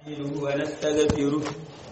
ونستغفره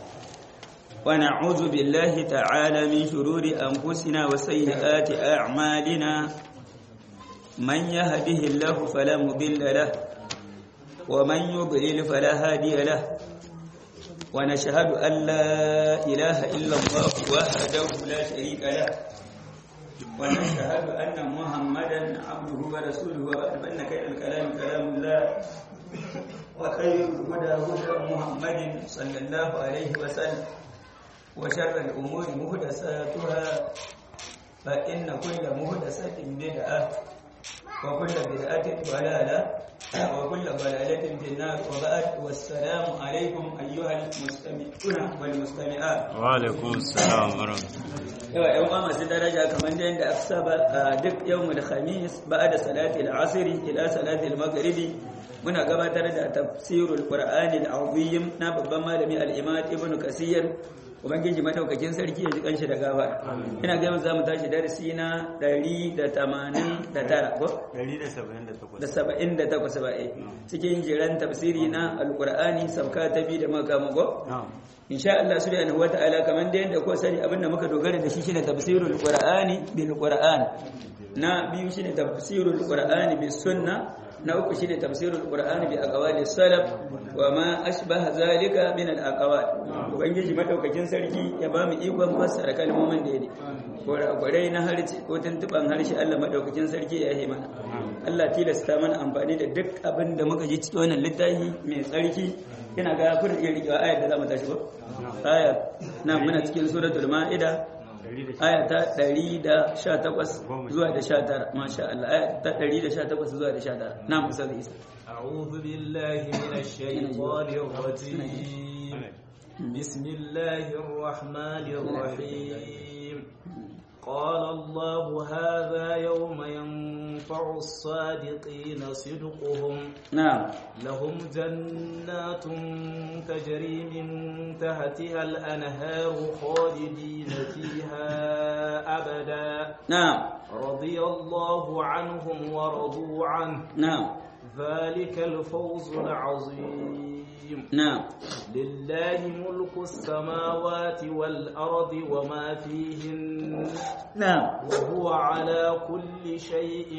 ونعوذ بالله تعالى من شرور أنفسنا وسيئات أعمالنا من يهده الله فلا مضل له ومن يضلل فلا هادي له ونشهد أن لا إله إلا الله وحده لا شريك له ونشهد أن محمدا عبده ورسوله وأن خير الكلام كلام الله وخير الهدى هدى محمد صلى الله عليه وسلم وشر الأمور محدثاتها فإن كل محدثة بدعة وكل بدعة ضلالة وكل ضلالة في النار وبعد والسلام عليكم أيها المستمعون والمستمعات. وعليكم السلام ورحمة الله. يوم masu daraja kamar da yadda aka saba duk yawmul khamis ba'da salatil asr ila salatil maghrib muna gabatar da tafsirul qur'ani al-azim na babban malami al-imam ibnu kasir ubangiji madaukakin sarki ya ji kanshi da gafara ina ga za mu tashi darasi na 189 ko 178 ba'i cikin jiran tafsiri na al-qur'ani sabka ta bi da makamago insha Allah subhanahu wata'ala kaman da yadda ko sani abinda muka dogara da shi shine tafsirul qur'ani bil qur'an na biyu shine tafsirul qur'ani bis sunna na uku shine tafsirul qur'ani bi aqwali salaf wa ma ashbaha zalika min al aqwal ubangiji madaukakin sarki ya ba mu ikon fassara kalmomin da yake kwarai na harshe ko tuntuban harshe Allah madaukakin sarki ya yi mana Allah tilasta mana amfani da duk abin da muka ji cikin wannan littafi mai tsarki ina ga kun iya rikewa ayar da zamu tashi ko aya na muna cikin suratul maida aya ta 118 zuwa da 19 masha Allah aya ta 118 zuwa da 19 na musalla isa a'udhu billahi minash shaitanir rajim bismillahir rahmanir rahim قال الله هذا يوم ينفع الصادقين صدقهم نعم لهم جنات تجري من تحتها الأنهار خالدين فيها أبدا نعم رضي الله عنهم ورضوا عنه نعم ذلك الفوز العظيم نعم لله ملك السماوات والأرض وما فيهن نعم وهو على كل شيء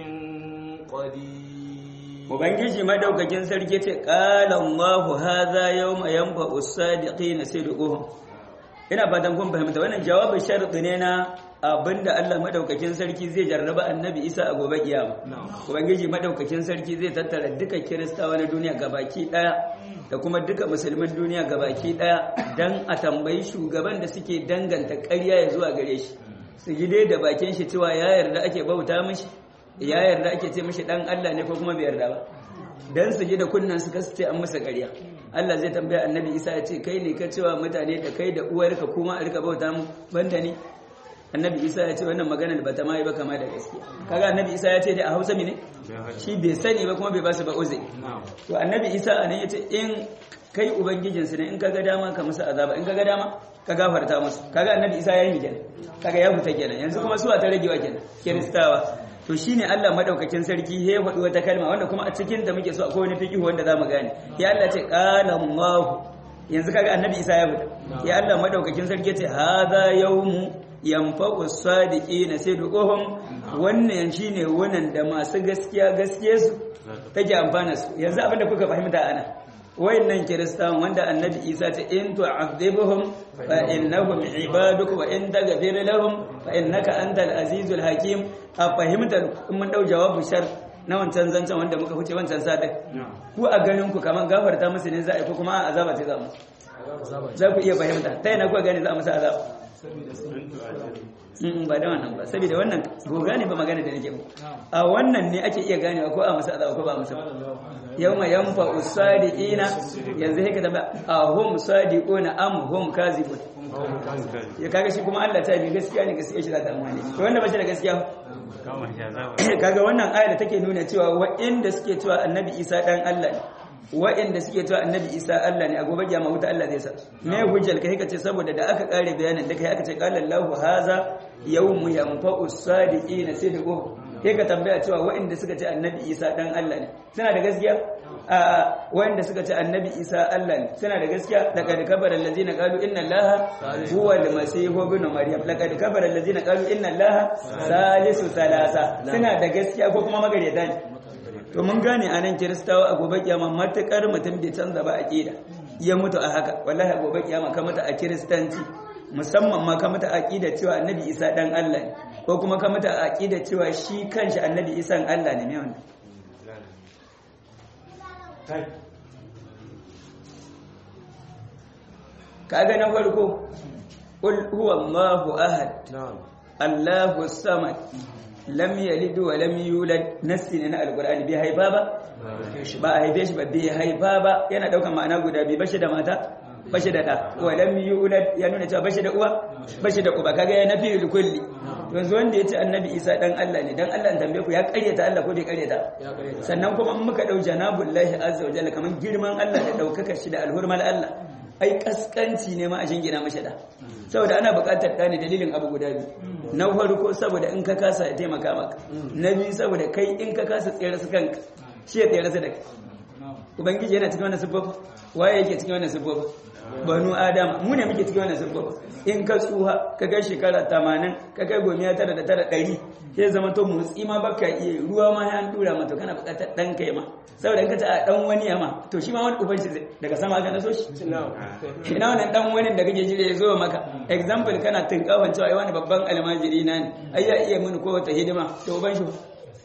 قدير ubangiji madaukakin sarki ce qala Allahu hadha yawma yanfa'u as-sadiqina sidquhum ina fatan kun fahimta wannan jawabin sharadi ne na abinda Allah madaukakin sarki zai jarraba annabi Isa a gobe kiyama ubangiji madaukakin sarki zai tattara duka kiristawa na duniya gabaki daya da kuma duka musulman duniya gabaki daya dan a tambayi shugaban da suke danganta ƙarya ya zuwa gare shi su gide da bakin shi cewa ya yarda ake bauta mishi ya yarda ake ce mishi dan Allah ne ko kuma bai yarda ba dan su ji da kunnan su kasu ce an masa ƙarya Allah zai tambaya annabi Isa ya ce kai ne ka cewa mutane da kai da uwarka kuma a rika bauta mu banda ni annabi Isa ya ce wannan maganar ba ta mai ba kama da gaskiya kaga annabi Isa ya ce da a Hausa ne shi bai sani ba kuma bai ba su ba uzuri to annabi Isa anan ya ce in kai ubangijin su ne in kaga dama ka musu azaba in kaga dama ka gafarta musu kaga annabi Isa ya yi kenan kaga ya fita kenan yanzu kuma su ta ragewa kenan kiristawa to shine Allah madaukakin sarki ya faɗi wata kalma wanda kuma a cikin da muke so akwai wani fiqh wanda zamu gane ya Allah ce qala Allah yanzu kaga annabi Isa ya fita ya Allah madaukakin sarki ce hadha yawmu yanfa'u as-sadiqina sidquhum wannan shine wannan da masu gaskiya gaskiyarsu take amfana su yanzu abinda kuka fahimta ana wayannan kiristan wanda annabi Isa ta in tu'adhibuhum fa innahum ibaduka wa in taghfir lahum fa innaka antal azizul hakim a fahimtar mun dau jawabu shar na wancan zancen wanda muka huce wancan sadai ku a ganin ku kaman gafarta musu ne za a yi ko kuma azaba ce za mu za ku iya fahimta ta yana ku gane za mu sa azaba ba da wannan ba saboda wannan goga ne ba magana da nake ba a wannan ne ake iya ganewa ko a masa azaba ko ba masa yawma yanfa usadiqina yanzu haka da ahum sadiquna am hum kazibun ya kaga shi kuma Allah ta bi gaskiya ne gaskiya shi za ta amfani to wanda ba shi da gaskiya kaga wannan aya da take nuna cewa wa'inda suke cewa annabi Isa dan Allah ne wa'inda suke cewa annabi Isa Allah ne a gobe kiyama wuta Allah zai sa me hujjar kai kace saboda da aka kare bayanin da kai aka ce qala Allahu haza yawmu yanfa'u as-sadiqina sidqu sai ka tambaya cewa waɗanda suka ce annabi Isa dan Allah ne suna da gaskiya a waɗanda suka ce annabi Isa Allah ne suna da gaskiya laqad kafara allazina qalu inna allaha huwa al-masih ibn maryam laqad kafara allazina qalu inna allaha salisu salasa suna da gaskiya ko kuma magareta ne to mun gane anan kiristawa a gobe kiyama matakar mutum bai canza ba aqida ya mutu a haka wallahi a gobe kiyama ka mata a kiristanci musamman ma ka mata aqida cewa annabi Isa dan Allah ne ko kuma ka mata aqida cewa shi kanshi annabi Isa Allah ne me wannan kaga na farko qul huwallahu ahad Allahu samad lam yalid wa lam yulad nasti na alqur'ani bai haifa ba ba a haife shi ba bai haifa ba yana daukan ma'ana guda bi bashi da mata bashi da da wa lam yulad ya nuna cewa bashi da uwa bashi da uba kaga ya nafi kulli yanzu wanda yace annabi Isa dan Allah ne dan Allah tambaye ku ya karyata Allah ko bai karyata sannan kuma in muka dau janabullahi azza wa jalla kaman girman Allah da daukakar shi da alhurmal Allah ai kaskanci ne ma a jingina mashi da saboda ana buƙatar ɗani dalilin abu guda biyu na farko saboda in ka kasa ya taimaka maka na biyu saboda kai in ka kasa tsere su kanka shi ya tsere su da kai ubangiji yana cikin wannan siffofi waye yake cikin wannan siffofi banu adam mu ne muke cikin wannan siffofi in ka tsuha ka kai shekara 80 ka kai 99 sai zama to motsi ma baka iya ruwa ma ya dura mata kana buƙatar dan kai ma saboda in ka ta dan wani yama to shi ma wani uban shi daga sama ga naso shi ina wannan dan wani da kake jira ya zo maka example kana tinkawan cewa ai wani babban almajiri na ne ai ya iya mini ko wata hidima to uban shi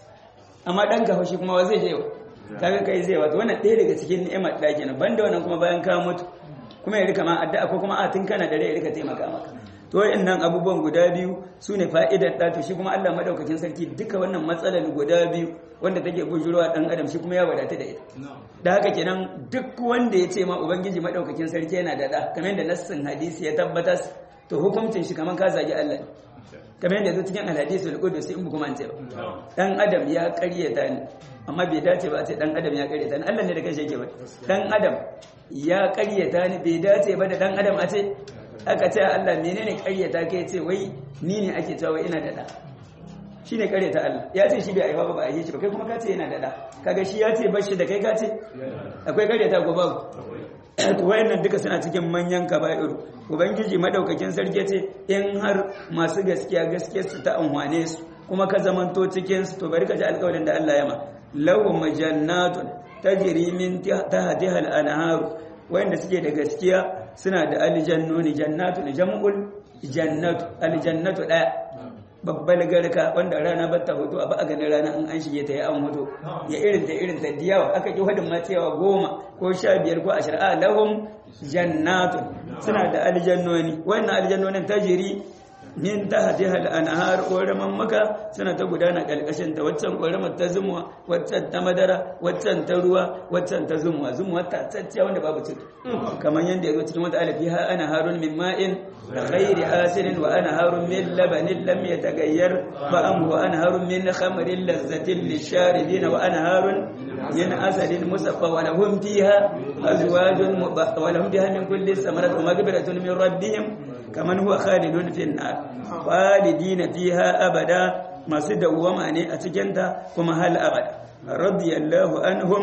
amma dan ka shi kuma wa zai je kaga kai zai wato wannan ɗaya daga cikin ni'imar da kenan banda wannan kuma bayan ka mutu kuma ya rika ma addu'a ko kuma a tun kana da rai ya rika taimaka maka to wayannan abubuwan guda biyu sune fa'idar da to shi kuma Allah madaukakin sarki duka wannan matsalar guda biyu wanda take bujurwa dan adam shi kuma ya wadata da ita da haka kenan duk wanda ya ce ma ubangiji madaukakin sarki yana da da kamar da nassin hadisi ya tabbatar to hukuncin shi kaman ka zagi Allah ne kamar yadda cikin alhadisul qudusi in buku mance ba dan adam ya ƙaryata ni amma bai dace ba a ce dan adam ya ƙaryata ni Allah ne da kanshi yake ba dan adam ya ƙaryata ni bai dace ba da dan adam a ce aka ce Allah menene ƙaryata kai ce wai ni ne ake cewa ina da da shine ƙaryata Allah ya ce shi bai aiwa ba a yi shi ba kai kuma ka ce yana da da kaga shi ya ce bashi da kai ka ce akwai ƙaryata ko babu wayannan duka suna cikin manyan kaba'ir ubangiji madaukakin sarki ce in har masu gaskiya su ta amwane su kuma ka zamanto cikin su to bari ka ji alƙawarin da Allah ya ma lahum jannatun tajri min tahtiha al-anhar wayanda suke da gaskiya suna da aljannuni jannatun jam'ul jannatu aljannatu daya babbal garka wanda rana ba ta hoto a ba a ganin rana in an shige ta ya an hoto ya irin ta diyawa aka ki hadin ma cewa 10 ko 15 ko 20 a lahum jannatun suna da aljannoni wannan aljannonin tajiri min tahtiha al-anhar ƙoraman maka suna ta gudana kalkashin ta waccan ƙoramar ta zumuwa waccan ta madara waccan ta ruwa waccan ta zumuwa ta tsacciya wanda babu tudu kamar yanda yazo cikin wata alifi ha ana harun min ma'in ghairi asirin wa ana harun min labanin lam yataghayyar fa'am wa ana harun min khamrin lazzatin lisharibin wa ana harun min asalin musaffa wa lahum fiha azwajun mutahharah wa lahum fiha min kulli samarat wa maghfiratun min rabbihim kaman huwa khalidun fi an-nar khalidina fiha abada masu dawwama ne a cikin ta kuma hal abada radiyallahu anhum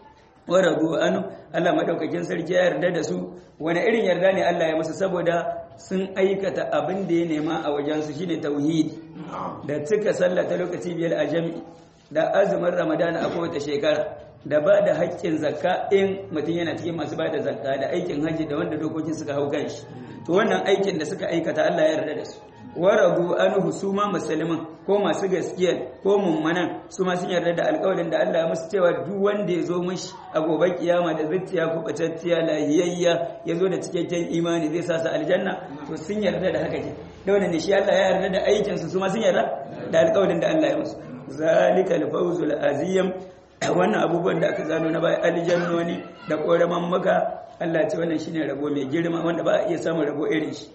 wa radu anhu Allah madaukakin sarki ya yarda da su wani irin yarda ne Allah ya musu saboda sun aikata abin da ya nema a wajen su shine tauhidi da cika sallah ta lokaci biyar a jami'i da azumin ramadana a kowace shekara da ba da haƙƙin zakka in mutum yana cikin masu ba da zakka da aikin hajji da wanda dokokin suka hau kan shi to wannan aikin da suka aikata Allah ya yarda da su warabu anhu su ma musulman ko masu gaskiya ko mummanan su ma sun yarda da alƙawarin da Allah ya musu cewa duk wanda ya zo mishi a gobe kiyama da zuciya ko bacacciya lahiyayya ya zo da cikakken imani zai sa su aljanna to sun yarda da haka ke da wannan ne shi Allah ya yarda da aikin su ma sun yarda da alƙawarin da Allah ya musu zalikal fawzul azim wannan abubuwan da aka zano na bai aljannoni da koraman maka Allah ce wannan shine rabo mai girma wanda ba a iya samun rabo irin shi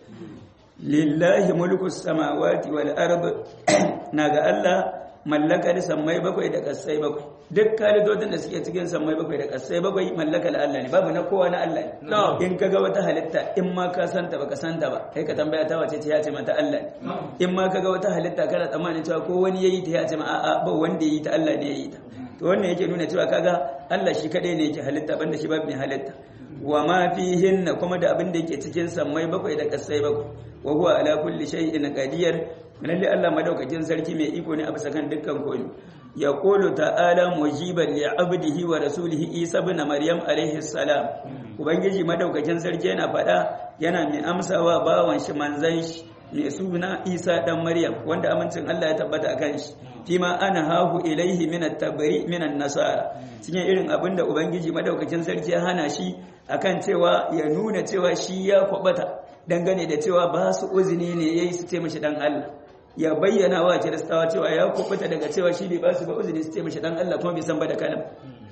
lillahi mulku samawati wal ard naga Allah mallakar sammai bakwai da kasai bakwai duk kalidodin da suke cikin sammai bakwai da ƙasai bakwai mallakar Allah ne babu na kowa na Allah ne in kaga wata halitta in ma ka santa baka santa ba kai ka tambaya ta wace ce ya ce mata Allah ne in ma kaga wata halitta kana tsammanin cewa ko wani yayi ta ya ce ma a'a ba wanda yayi ta Allah ne yayi ta to wannan yake nuna cewa kaga Allah shi kadai ne yake halitta banda shi babu mai halitta wa ma fihin kuma da abin da yake cikin sammai bakwai da ƙasai bakwai wa huwa ala kulli shay'in qadir lalle Allah madaukakin sarki mai iko ne a bisa kan dukkan komai yaqulu ta'ala mujiban li 'abdihi wa rasulihi Isa ibn Maryam alaihi salam ubangiji madaukakin sarki yana faɗa yana mai amsawa bawan shi manzon shi mai suna Isa dan Maryam wanda amincin Allah ya tabbata akan shi fima ana hahu ilaihi min at-tabri min an-nasara cikin irin abinda ubangiji madaukakin sarki ya hana shi akan cewa ya nuna cewa shi ya kwabata dangane da cewa ba su uzini ne yayi su ce mishi dan Allah ya bayyana wa kiristawa cewa ya kubuta daga cewa shi bai ba su ba uzuri su ce mishi dan Allah kuma bai san ba da kalam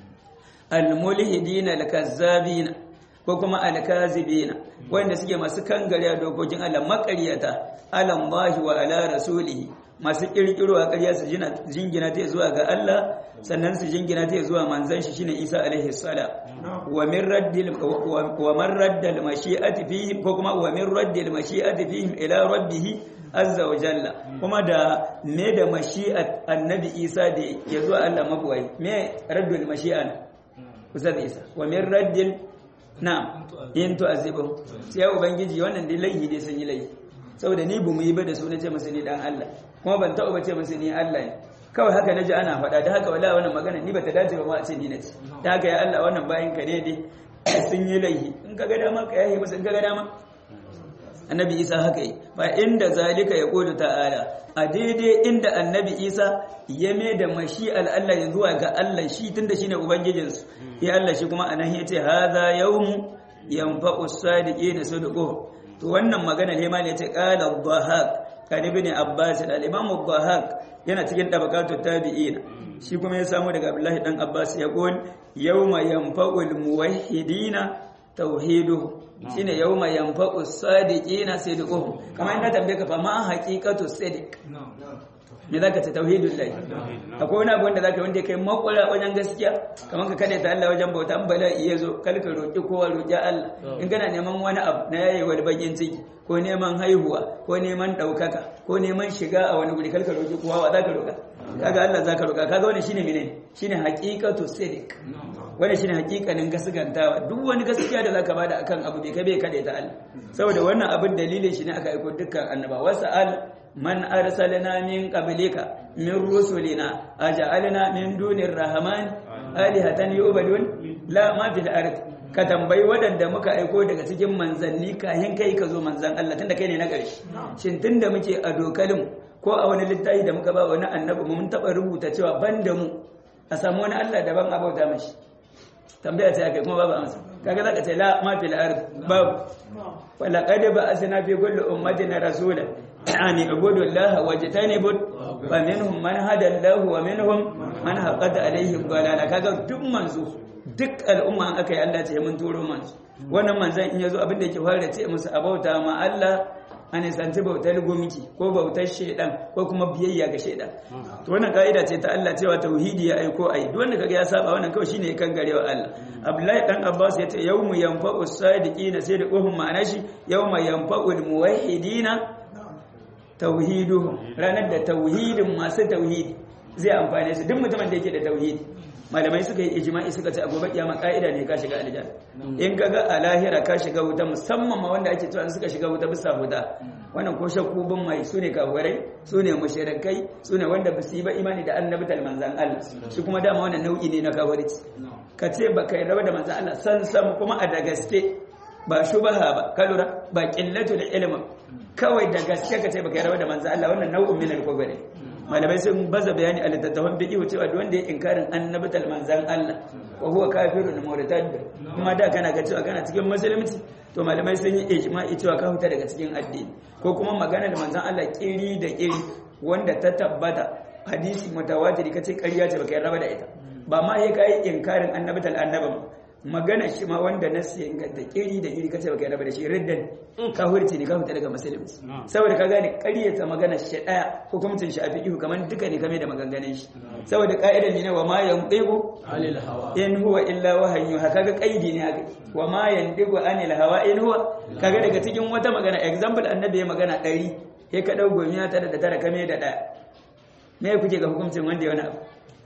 al-mulhidina al-kazzabina ko kuma al-kazibina wanda suke masu kangare dokokin Allah maƙaryata alallahi wa ala rasulihi masu kirkiro a ƙarya su jingina ta zuwa ga Allah sannan su jingina ta zuwa manzon shi shine Isa alaihi salam wa min raddil wa man raddal mashi'ati fihim ko kuma wa min raddil mashi'ati fihim ila rabbih azza wa jalla kuma da me da mashi'at annabi Isa da ya zuwa Allah mabuwai me raddul mashi'a kusa da Isa wa min raddil na'am in tu'azibu sai ubangiji wannan dai laihi dai sun yi laihi saboda ni bu mu yi ba da su na ce masa ni dan Allah kuma ban taɓa ba ce masa ni Allah ne kawai haka naji ana faɗa da haka wallahi wannan magana ni bata dace ba ma a ce ni nace da haka ya Allah wannan bayin ka ne dai sun yi laihi in kaga dama ka yahi musu in kaga dama annabi Isa haka yi fa inda zalika yaqulu ta'ala a daidai inda annabi Isa ya mai da mashi'al Allah ya zuwa ga Allah shi tunda shine ubangijinsu ya Allah shi kuma anan yace hadha yawmu yanfa'u as-sadiqina sadaqu to wannan magana ne ma ne yace qala ad-dhahak kan ibn Abbas al-Imam ad-dhahak yana cikin tabaqatu tabi'in shi kuma ya samu daga Abdullah dan Abbas ya gol yawma yanfa'u al-muwahhidina tauhiduhu shine yawma yanfa'u as-sadiqina sidquhum kamar inda tambaye ka fa ma haqiqatu sadiq me zaka ta tauhidul lahi akwai wani abu wanda zaka wanda kai makwara wajen gaskiya kamar ka kada ta Allah wajen bauta an bala'i yazo kalka roki kowa roki Allah in kana neman wani abu na yayi wani bakin ciki ko neman haihuwa ko neman daukaka ko neman shiga a wani guri kalka roki kowa wa zaka roka kaga Allah zaka roka kaga wannan shine menene shine haqiqatu sadiq wannan shine haƙiƙanin gaskantawa duk wani gaskiya da zaka bada akan abu bai kabe kada ta Allah saboda wannan abin dalilin shi ne aka aika dukkan annabawa wasa'al man arsalna min qablika min rusulina aj'alna min dunir rahman alihatan yu'badun la ma fil ard ka tambayi wadanda muka aiko daga cikin manzanni kahin kai ka zo manzan Allah tunda kai ne na ƙarshe shin tunda muke a dokalin ko a wani littafi da muka ba wani annabi mun taba rubuta cewa banda mu a samu wani Allah daban abauta mashi tambaya ce akai kuma babu amsa kaga zaka ce la ma fil ard babu wala qad ba'athna fi kulli ummatin rasula ani ibudu allaha wajtanibu wa minhum man hada allah wa minhum man haqqat alayhi dalala kaga duk manzo duk al'umma an akai Allah ce mun turo manzo wannan manzon in yazo abin da yake fara ce musu abauta ma Allah an santi bautar gumki ko bautar shedan ko kuma biyayya ga shedan to wannan kaida ce ta Allah cewa tauhidi ya aiko ai duk wanda kaga ya saba wannan kawai shine kan garewa Allah Abdullahi dan Abbas yace yawmu yanfa'u as-sadiqina sidquhum ma'ana shi yawma yanfa'u al-muwahhidina tauhiduhum ranar da tauhidin masu tauhidi zai amfane su duk mutumin da yake da tauhidi malamai suka yi ijma'i suka ce a gobe kiyama ka'ida ne ka shiga aljanna in kaga a lahira ka shiga wuta musamman ma wanda ake cewa suka shiga wuta bisa huda wannan ko shakku bin mai sune kafirai sune mushrikai sune wanda ba su yi ba imani da annabi tal manzan Allah shi kuma dama wannan nau'i ne na kafirci ka ce ba kai raba da manzan Allah san kuma a da gaske ba shubaha ba ka lura ba qillatul ilm kawai da gaske ka ce ba kai raba da manzan Allah wannan nau'in min al-kufri malamai sun baza bayani a littattafan fiqh cewa duk wanda ya inkarin annabatal manzan Allah wa huwa kafirun murtad kuma da kana ga cewa kana cikin musulunci to malamai sun yi ijma'i cewa ka huta daga cikin addini ko kuma magana da manzan Allah kiri da kiri wanda ta tabbata hadisi mutawatir kace ƙarya ce baka yarda da ita ba ma yayi kai inkarin annabatal annaba magana shi ma wanda nasi inganta kiri da iri kace baka yarda da shi riddan ka hurci ne ka fita daga musulunci saboda ka gane ƙaryata magana shi daya hukuncin shi a fiqh kaman duka ne kame da maganganun shi saboda ka'idar ne wa ma yanqibu anil hawa in huwa illa wahyu haka ga kaidi ne haka wa ma yandigu anil hawa in huwa kaga daga cikin wata magana example annabi ya magana 100 sai ka dau gomiya ta da tara kame da daya me kuke ga hukuncin wanda ya wani abu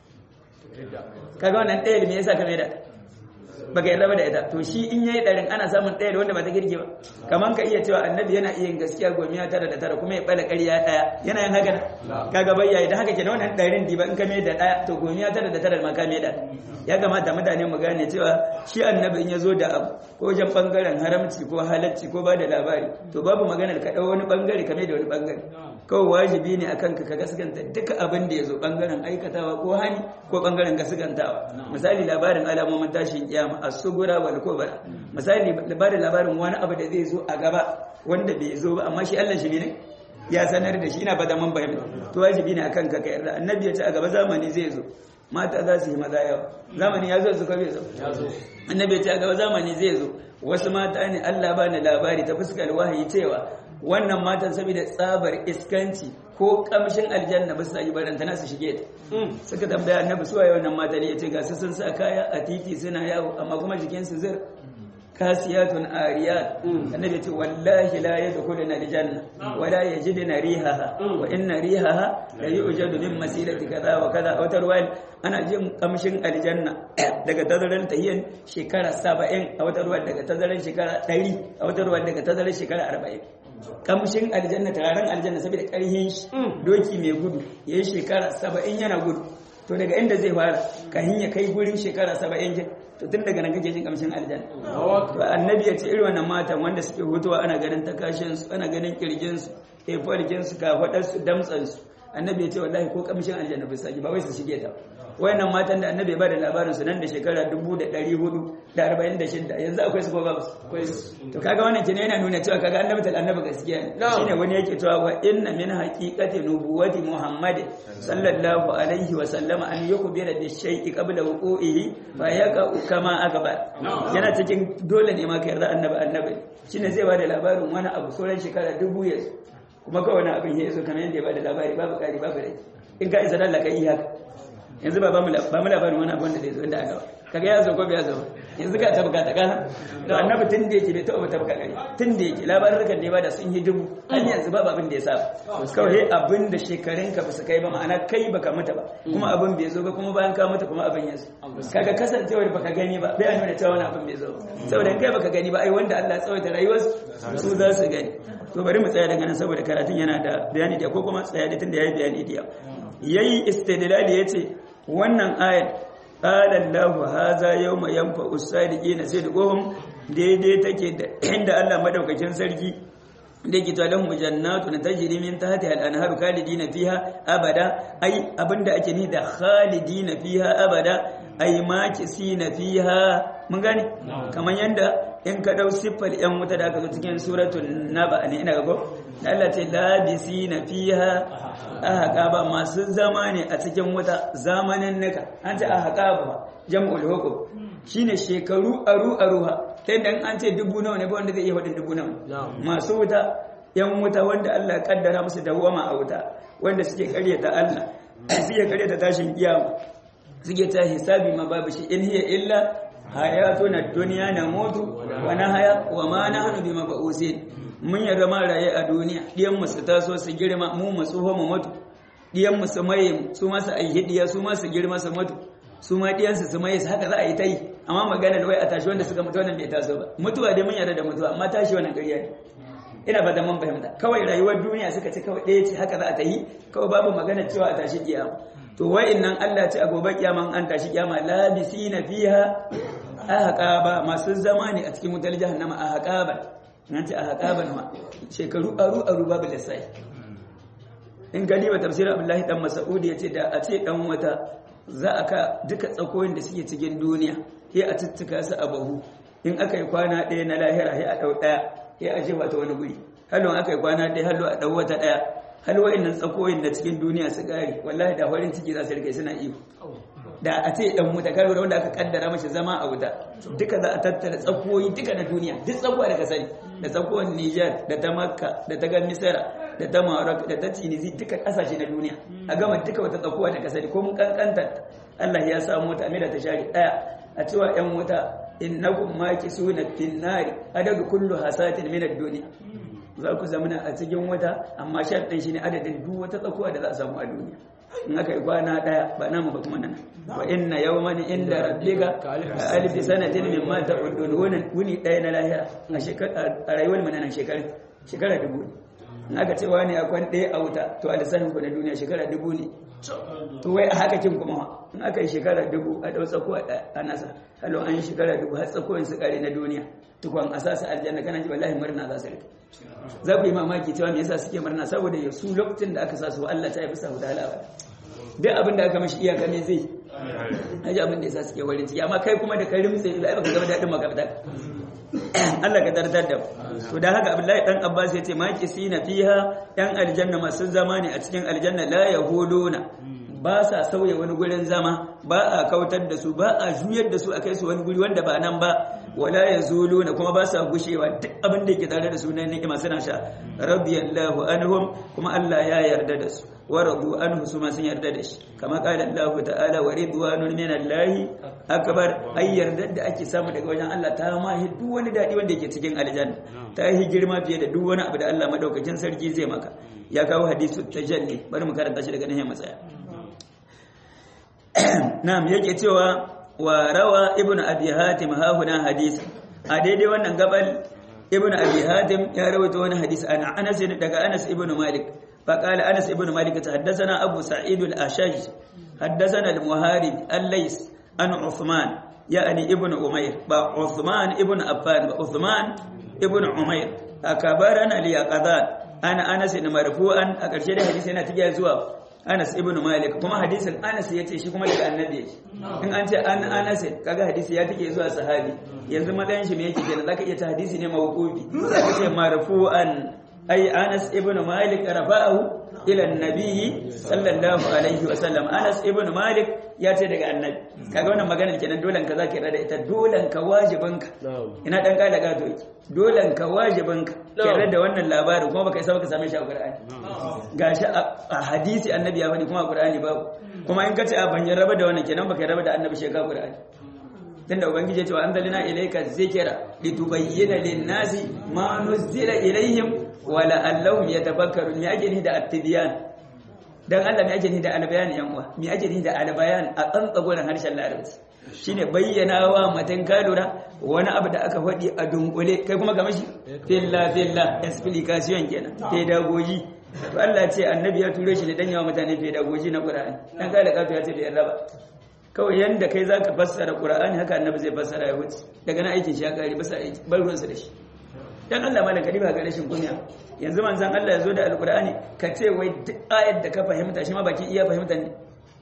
kaga wannan ɗaya me yasa kame da baka yarda ba da ita to shi in yayi ɗarin ana samun ɗaya da wanda ba ta girge ba kaman ka iya cewa annabi yana iya yin gaskiya gomiya tara da tara kuma ya bala ƙarya ɗaya yana yin haka kaga bayyayi da haka kenan wannan ɗarin di ba in ka mai da ɗaya to gomiya tara da tara ma ka mai da ya kamata mutane mu gane cewa shi annabi in ya zo da abu ko wajen bangaren haramci ko halacci ko ba da labari to babu maganar ka ɗau wani bangare ka mai da wani bangare kawai wajibi ne akan ka gaskanta duka abin da ya zo bangaren aikatawa ko hani ko bangaren gaskantawa misali labarin alamomin tashin kiyama as-sugura wal kubra misali labarin wani abu da zai zo a gaba wanda bai zo ba amma shi Allah shi ne ya sanar da shi ina ba da man bayyana to wajibi ne akan ka yarda annabi ya ce a gaba zamani zai zo mata za su yi maza yawa zamani ya zo su kabe zo annabi ya ce a gaba zamani zai zo wasu mata ne Allah ba ni labari ta fuskar wahayi cewa wannan matan saboda tsabar iskanci ko kamshin aljanna ba su yi barantana su shige ta suka tambaya annabi su waye wannan mata ne yace ga su sun sa kaya a titi suna yawo amma kuma jikin su zir kasiyatun ariyat annabi yace wallahi la yadkhuluna aljanna wa la yajiduna rihaha wa inna rihaha la yujadu min masirati kaza wa kaza aw tarwal ana jin kamshin aljanna daga tazaran tahiyan shekara 70 a wata ruwa daga tazaran shekara 100 a wata ruwa daga tazaran shekara 40 kamshin aljanna tararen aljanna saboda karhin shi doki mai gudu yayi shekara 70 yana gudu to daga inda zai fara kahin ya kai gurin shekara 70 to tun daga nan kake jin kamshin aljanna to annabi ya ce irin wannan matan wanda suke hutuwa ana ganin takashin su ana ganin kirjin su farjin su kafadar su damtsan su annabi ya ce wallahi ko kamshin aljanna bai saki ba wai su shige ta wayannan matan da annabi ya bada labarin su nan da shekara 1446 yanzu akwai su ko babu akwai su to kaga wannan kine yana nuna cewa kaga annabi gaskiya ne shine wani yake cewa wa inna min haqiqati nubuwati muhammad sallallahu alaihi wa sallam an yukbira bi shay'i qabla wuqu'ihi fa yaqa kama akaba yana cikin dole ne ma ka yarda annabi shine zai bada labarin wani abu sauran shekara 1000 yanzu kuma kawai wani abin ya zo kamar yadda ya bada labari babu kari babu rai in ka isa dalla kai haka yanzu ba mu labarin wani abu wanda zai zo inda aka kaga ya zo ko bai zo yanzu ka tabbata ta kana to annabi tun da yake bai taɓa tabbata kai tun da yake labarin da ya bada sun yi dubu har yanzu babu abin da ya saba kawai abin da shekarun ka bisa kai ba ma'ana kai baka mutu ba kuma abin bai zo ba kuma bayan ka mutu kuma abin ya zo kaga kasancewar baka gani ba bai nuna cewa wani abin bai zo saboda kai baka gani ba ai wanda Allah tsawaita rayuwar su za su gani to bari mu tsaya daga nan saboda karatun yana da bayani da ko kuma tsaya da tunda yayi bayani da yayi istidlali yace wannan ayat qala Allahu hadha yawma yanfa'u as-sadiqina sidquhum daidai take da inda Allah madaukakin sarki da yake ta lahum jannatun tajri min tahtiha al-anharu khalidina fiha abada ai abinda ake ni da khalidina fiha abada ai makisina fiha mun gane kaman yanda in ka dau siffar yan wuta da aka zo cikin suratul naba ne ina ga ko Allah ce labisina fiha ahqaba masu zama ne a cikin wuta zamanin naka an ce ahqaba jam'ul hukum shine shekaru aruha sai dan an ce dubu nawa ne ba wanda zai iya wadin dubu nawa masu wuta yan wuta wanda Allah ya kaddara musu dawama a wuta wanda suke karyata Allah suke karyata tashin kiyama suke ta hisabi ma babu shi in hiya illa hayatuna dunya namutu wa nahya wa ma nahnu bimab'usin mun yarda ma raye a duniya diyan mu su taso su girma mu tsoho mu mutu diyan mu su maye su ma su aihidiya su ma su girma su mutu su ma diyan su maye su haka za a yi ta yi amma magana da wai a tashi wanda suka mutu wannan bai taso ba mutuwa dai mun yarda da mutuwa amma tashi wannan ƙarya ne ina ba da mun fahimta kawai rayuwar duniya suka ce kawai ɗaya ce haka za a ta yi kawai babu magana cewa a tashi kiyama to wa'innan Allah ce a gobe kiyama an tashi kiyama labisina fiha ahqaba masu zama ne a cikin wutar jahannama ahqaba nan ce ahqaba ma shekaru aru babu lisai in gani ba tafsir Abdullahi dan Mas'ud yace da a ce dan wata za a ka duka tsakoyin da suke cikin duniya sai a tuttuka su a bahu in aka yi kwana ɗaya na lahira sai a dau ɗaya sai a jefa ta wani guri halon aka yi kwana ɗaya hallo a dau wata ɗaya halwa innan tsakoyin da cikin duniya su gari wallahi da farin ciki za su rike suna iyo da a ce dan wuta karo wanda aka kaddara mashi zama a wuta duka za a tattara tsakuwoyi duka na duniya duk tsakuwa da ka sani da tsakuwar Niger da ta Makka da ta Misra da ta Maroc da ta Tunisia duka kasashe na duniya a gama duka wata tsakuwa da ka sani ko mun kankanta Allah ya samu mota mai da ta shari daya a cewa yan wuta innakum makisuna fin nari adadu kullu hasatin min ad-dunya za ku zamana a cikin wata amma sharɗin shi ne adadin duk wata tsakuwa da za a samu a duniya in aka yi kwana ɗaya ba namu ba kuma nan wa inna yawman inda rabbika ka alfi sanatin mimma ta'udun wuni ɗaya na lahira a rayuwar mu nan shekara 1000 in aka ce wani akwai ɗaya a wuta to a lissafin ku na duniya shekara 1000 ne to wai a haka kin kuma in aka yi shekara 1000 a ɗau tsakuwa a nasa halo an yi shekara 1000 har tsakuwan su kare na duniya tukwan a sasa aljanna kana ji wallahi murna za su rike za ku yi mamaki cewa me yasa suke murna saboda ya su lokacin da aka sa su Allah ta yi bisa huda halawa duk abin da aka mishi iyaka ne zai aji abin da yasa suke warin ciki amma kai kuma da kai rimtse ai baka gaba dadin magabata Allah ka dardar da to da haka Abdullahi dan Abbas ya ce maqisina fiha yan aljanna masu zama ne a cikin aljanna la yahuduna ba sa sauya wani gurin zama ba a kautar da su ba a juyar da su a kai su wani guri wanda ba nan ba wala yazuluna kuma ba sa gushewa duk abin da yake tare da su na ni'ima suna sha radiyallahu anhum kuma Allah ya yarda da su wa radu anhu su ma sun yarda da shi kama qala Allah ta'ala wa ridwanun minallahi akbar ay yarda da ake samu daga wajen Allah ta ma duk wani dadi wanda yake cikin aljanna ta yi girma fiye da duk wani abu da Allah madaukakin sarki zai maka ya kawo hadisu tajalli bari mu karanta shi daga nan matsaya na'am yake cewa wa rawa ibnu abi hatim hahuna hadisi a daidai wannan gabal ibnu abi hatim ya rawaito wani hadisi ana Anas daga Anas ibnu Malik فقال أنس ابن مالك حدثنا أبو سعيد الأشج حدثنا المهارب الليث عن عثمان يعني ابن عمير عثمان ابن عفان عثمان ابن عمير أكبرنا ليقظان أنا أنس مرفوعا أكرشد حديث أنا تجي زوا أنس ابن مالك كما حديث أنس يتي شي كما daga annabi in an ce an Anas kaga hadisi ya take zuwa sahabi yanzu matsayin shi me yake kenan zaka iya ta hadisi ne mawqufi zaka ce marfu'an أي أنس ابن مالك رفعه إلى النبي صلى الله عليه وسلم أنس ابن مالك ياتي daga annabi kaga wannan maganar kenan dolan ka zaka yarda da ita dolan ka wajibanka ina dan ka daga to dolan ka wajibanka yarda da wannan labarin kuma baka isa baka same shi a Qur'ani gashi a hadisi annabi ya faɗi kuma a Qur'ani babu kuma in kace a ban yarda da wannan kenan baka yarda da annabi shi ga Qur'ani tunda ubangiji ya ce wa anzalna ilayka dhikra litubayyana lin-nasi ma nuzila ilayhim wala allahum yatafakkarun mi ajini da at-tibyan dan Allah mi ajini da al-bayan yan uwa mi ajini da al-bayan a tsantsagoran harshen larabci shine bayyanawa matan kalura wani abu da aka faɗi a dunkule kai kuma ga mashi filla explication kenan pedagogy to Allah ya ce annabi ya ture shi ne dan yawa mutane pedagogy na Qur'ani dan kai da kafa ya ce da yarda ba kawai yanda kai zaka fassara Qur'ani haka annabi zai fassara ya wuce daga nan aikin shi ya kare bisa bar ruwansa da shi dan Allah malaka riba ga rashin kunya yanzu manzon Allah ya zo da alqur'ani ka ce wai duk ayat da ka fahimta shi ma baki iya fahimta ne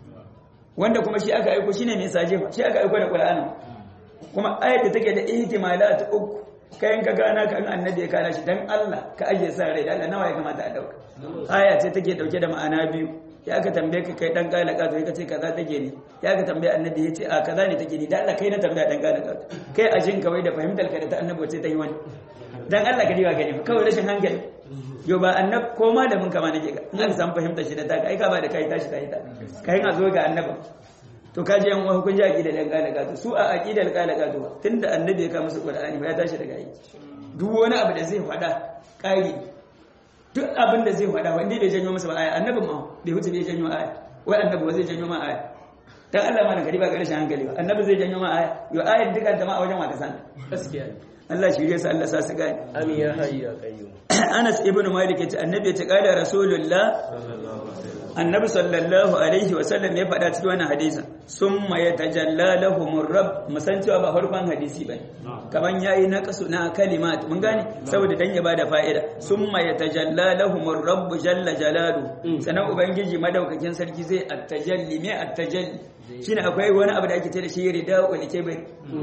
wanda kuma shi aka aiko shine mai saje shi aka aiko da qur'ani kuma ayat da take da ihtimalat uku kayan ka gana kan annabi ya kana shi dan Allah ka aje sa rai da Allah nawa ya kamata a dauka aya ce take dauke da ma'ana biyu ya ka tambaye ka kai dan kalaka to ka ce kaza take ne ya ka tambaye annabi ya ce a kaza ne take ne dan Allah kai na tambaya dan kalaka kai ajin kawai da fahimtar ka da ta annabi ce ta yi wani dan Allah ka diwa gani kawai rashin hankali yo ba annab ko malamin kama nake ga in san fahimtar shi da ta kai ka ba da kai tashi ta ita kai na zo ga annabi to kaje yan uwa kun ji aqida dan kalaka to su a aqidar kalaka to tunda annabi ya ka musu qur'ani ba ya tashi daga aiki duk wani abu da zai fada kai duk abin da zai fada wanda bai janyo masa ba aya annabin ma bai wuce bai janyo aya wai annabi ba zai janyo ma aya dan Allah ma na kadi ba ga rashin hankali ba annabi zai janyo ma aya yo ayat dukan ta ma a wajen wa ka san gaskiya Allah shirye su Allah sa su gani amin ya hayya qayyum Anas ibn Malik yace annabi yace qala rasulullah annabi sallallahu alaihi wa sallam ya faɗa cikin wannan hadisin summa yatajalla lahumur rabb musan cewa ba farkon hadisi bane kaman yayi naqasu na kalimat mun gane saboda dan ya bada fa'ida summa yatajalla lahumur rabb jalla jalalu sanan ubangiji madaukakin sarki zai attajalli me attajalli shine akwai wani abu da ake ce da shi rida'ul kibri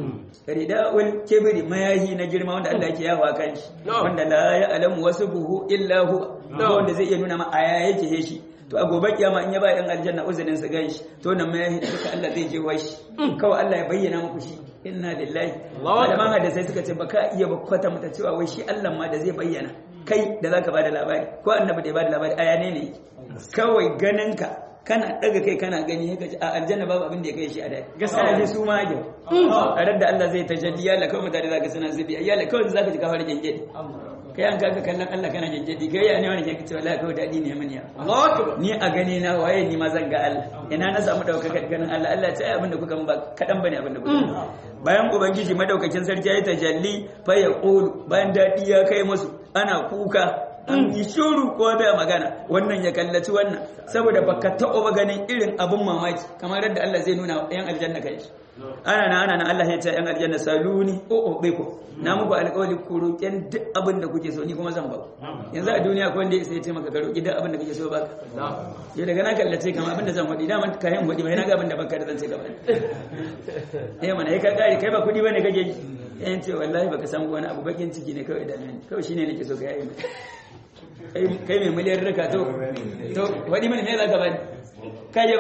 rida'ul kibri mayahi na girma wanda Allah yake yawa kan shi wanda la ya'lamu wasbuhu illa huwa wanda zai iya nuna ma aya yake shi to a gobe kiyama in ya ba yan aljanna uzurin su ganshi to nan mai duka Allah zai je washi kawai Allah ya bayyana muku shi inna lillahi malaman hadisai suka ce baka iya bakwata mata cewa wai shi Allah ma da zai bayyana kai da zaka bada labari ko annabi da ya bada labari aya ne kawai ganinka kana daga kai kana gani kace a aljanna babu abin da ya kai shi a dai gaskiya ne su ma yau tare da Allah zai tajalli ya la kawai mutane zaka suna zubi ya la kawai zaka ji ka fara gengedi kai an kaga kallon Allah kana gengedi kai ya ne wani ke cewa la kawai dadi ne mani ni a gani na waye ni ma zan ga Allah ina na samu daukakar ganin Allah Allah ta yi abin da kuka ba kadan bane abin da kuka bayan ubangiji madaukakin sarki ya yi tajalli fa ya qulu bayan dadi ya kai musu ana kuka an yi shuru ko bai magana wannan ya kallaci wannan saboda baka taɓa ba ganin irin abun mamaki kamar yadda Allah zai nuna yan aljanna kai ana Allah ya ce yan aljanna saluni o bai ko na muku alƙawari ku roƙen duk abin da kuke so ni kuma zan ba yanzu a duniya ko wanda ya ce maka ka roƙi duk abin da kake so baka ya daga na kallace kamar abin da zan faɗi daman kayan faɗi bai na ga abin da baka da zan ce gaba mana ya ka kai ba kuɗi bane kake yan ce wallahi baka san wani abu bakin ciki ne kawai da ni kawai shine nake so ka yi kai mai miliyar rika to waɗi mani ne za ka bani kayi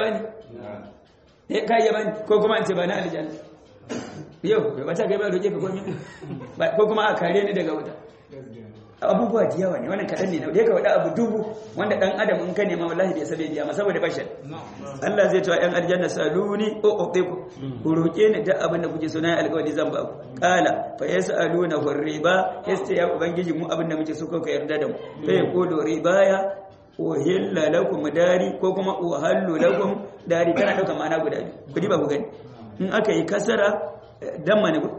bani ko kuma an ce ba na aljanna yau ba ta kai ba roƙe ka komi ko kuma a kare ni daga wuta abubuwa da yawa ne wannan kaɗan ne da ya ka waɗa abu dubu wanda ɗan adam in ka nema wallahi bai sabai biya ma saboda bashar Allah zai cewa ‘yan aljanna saluni o ku roƙe ni duk abin da kuke so na alƙawari zan ba ku ƙala fa ya sa'alu na riba ya ce ya ubangiji mu abin da muke so ka yarda da mu fa ya kodo riba ya uhilla lakum dari ko kuma uhallu lakum dari kana ɗauka ma'ana guda biyu ku ba ku gani in aka yi kasara damma ne ko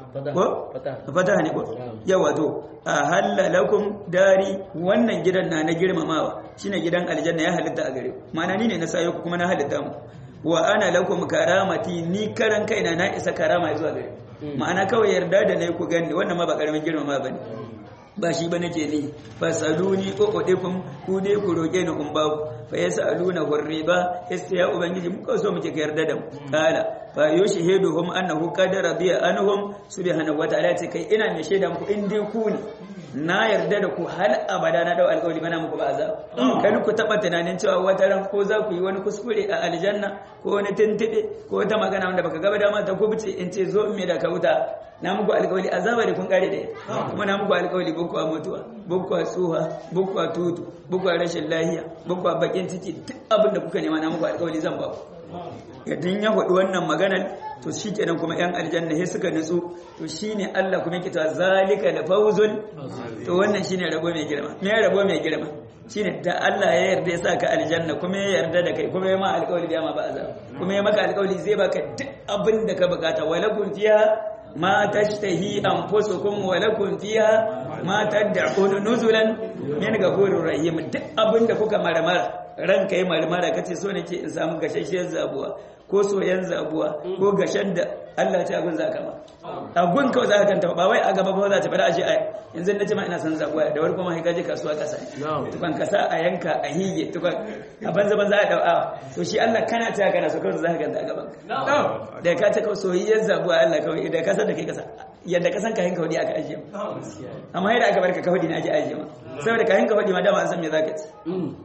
fataha ne ko yawa to ahalla lakum dari wannan gidan na girmamawa shine gidan aljanna ya halitta a gare ku ma'ana ni ne na sayo ku kuma na halitta mu wa ana lakum karamati ni karan kaina na isa karama zuwa gare ma'ana kawai yarda da nayi ku gani wannan ma ba karamin girmama bane ba shi ba nake ni fasaluni uqudikum ku dai ku roke ni kun babu fa yasaluna hurriba ya ubangiji muka so muke yarda da mu kala fa yushhiduhum annahu qad radiya anhum subhanahu wa ta'ala ce kai ina mai shaida muku in dai ku ne na yarda da ku hal abada na dau alƙawari bana muku ba azab kan ku taba tunanin cewa wata ran ko za ku yi wani kuskure a aljanna ko wani tuntube ko wata magana wanda baka gaba dama ta kubce in ce zo in me da ka wuta na muku alƙawari azaba da kun kare da kuma na muku alƙawari bukku a mutuwa bukku a tsuha bukku a tutu bukku a rashin lahiya bukku a bakin ciki duk abin da kuka nema na muku alƙawari zan ba ku yadin ya faɗi wannan maganar to shi kenan kuma ‘yan aljanna sai suka nutsu to shi ne Allah kuma yake ta zalika da fauzul to wannan shi ne rabo mai girma me rabo mai girma shi ne da Allah ya yarda ya sa ka aljanna kuma ya yarda da kai kuma ya ma alƙawari da ma ba azab kuma ya maka alƙawari zai baka duk abin da ka bukata walakum fiha ma tashtahi anfusukum walakum fiha ma tad'un nuzulan min ghafurir rahim duk abin da kuka marmara ranka yi marmara kace so nake in samu gashashiyar zabuwa ko soyan zabuwa ko gashen da Allah ta gun zaka ma agun kawai zaka kanta ba wai a gaba ba za ta fara aje ai yanzu nace ma ina son zabuwa da wani kuma sai kasuwa kasa tukan kasa a yanka a hige tukan a banza a dawa to shi Allah kana ta kana so kawai zaka ganta a gaban da ka ta kawai soyayyar zabuwa Allah kawai da kasa da kai kasa yadda kasan ka hinka wadi aka aje amma yadda aka barka ka wadi na aje ma saboda ka hinka wadi ma dama an san me zaka ci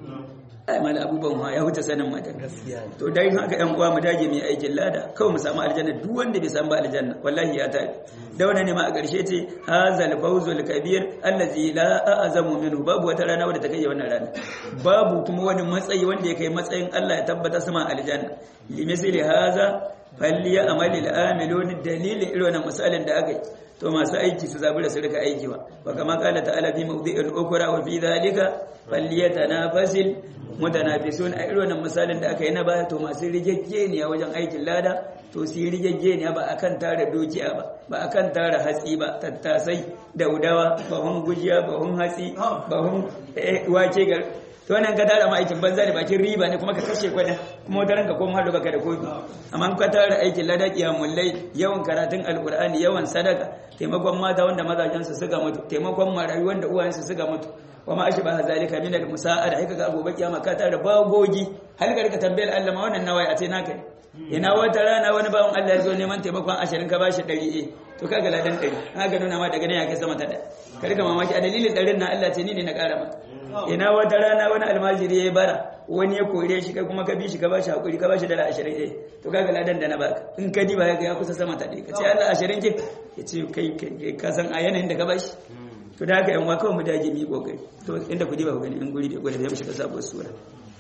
ai mala abubuwan ma ya huta sanin mata to dai haka ɗan uwa mu dage mai aikin lada kawai mu samu aljanna duk wanda bai samu aljanna wallahi ya tafi da wannan ne ma a ƙarshe ce hazal fawzul kabir allazi la a'zamu minhu babu wata rana wadda ta kai wannan rana babu kuma wani matsayi wanda ya kai matsayin Allah ya tabbata sama aljanna limisli haza falliya amalil amilun dalilin irin wannan misalin da aka yi to masu aiki su zabi da su rika aiki ba wa kama qala ta'ala fi mawdi'il ukra wa fi dhalika falyatanafasil mutanafisun a irin wannan misalin da aka yi na baya to masu rigaggeniya wajen aikin lada to su yi rigaggeniya ba akan tara dukiya ba akan tara hatsi ba tattasai daudawa bahun gujiya bahun hatsi bahun wake gar to wannan ka tara ma aikin banza da bakin riba ne kuma ka kashe kwana kuma wata ranka koma halu baka da kofi amma ka tara aikin lada qiyamul layl yawan karatun alqur'ani yawan sadaka taimakon mata wanda mazajen su suka mutu taimakon marayu wanda uwayen su suka mutu wa ma ashbaha zalika min al-musa'ada haka ga gobe kiyama ka tara bagogi har ka rika tambayar Allah ma wannan nawayi a ce naka ina wata rana wani bawon Allah ya zo neman taimakon 20 ka bashi 100 to kaga ladan 100 haka nuna ma daga ne ya kai sama ta da ka rika mamaki a dalilin 100 na Allah ce ni ne na kara maka ina wata rana wani almajiri yayi bara wani ya kore shi kai kuma ka bi shi ka bashi hakuri ka bashi dala 20 to kaga ladan da na baka in ka diba ya kusa sama ta dai ka ce Allah 20 ke ya ce kai ka san a yanayin da ka bashi to da haka yan wa kawai mu dage mi kokari to inda ku diba ku gani in guri da gwada ya shiga sabuwar sura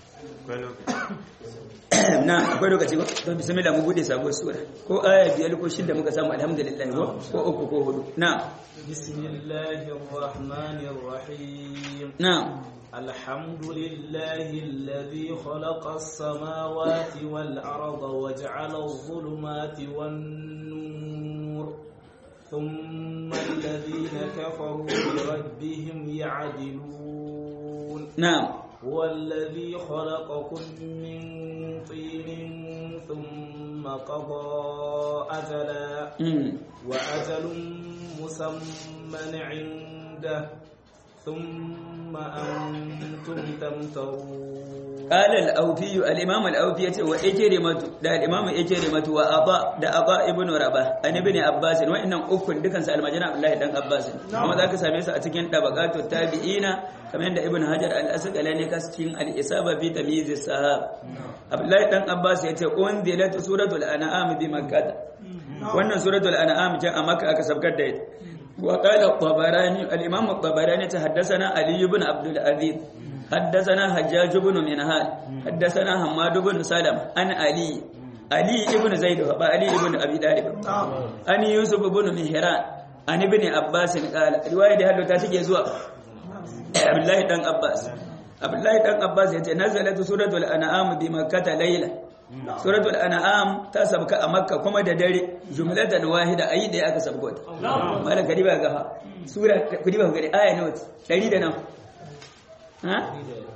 na akwai lokaci ba to bismillah mu bude sabuwar sura ko aya 5 ko 6 muka samu alhamdulillah ko 3 ko 4 na bismillahir rahmanir rahim na الحمد لله الذي خلق السماوات والأرض وجعل الظلمات والنور ثم الذين كفروا بربهم يعدلون نعم هو الذي خلقكم من طين ثم قضى أجلا وأجل مسمى عنده ثم أنتم تمترون قال الأوفي الإمام الأوفي وإكرمة دا الإمام إكرمة وأبا دا أبا ابن رباه أن ابن عباس وإنهم أكل دكان سأل مجنى الله دان عباس وما ذاك ساميس أتكين طبقات التابعين كما عند ابن حجر الأسقلاني كاستين الإصابة في تمييز الصحابة عبد الله دان عباس أنزلت سورة الأنعام بمكة وأن سورة الأنعام جاء مكة أكسبكت دايت وقال الطبراني الإمام الطبراني حدثنا علي بن عبد العزيز حدثنا حجاج بن منهال حدثنا حماد بن سلم عن علي بن زيد وعلي بن أبي طالب عن يوسف بن مهران عن ابن عباس قال رواية هل تاتي زوا عبد الله بن عباس نزلت سورة الأنعام بمكة ليلة suratul an'am ta sabka a makka kuma da dare jumlatan wahida ayi da aka sabko ta malaka riba gafa sura kudi ba gari aya ne 100 da nan ha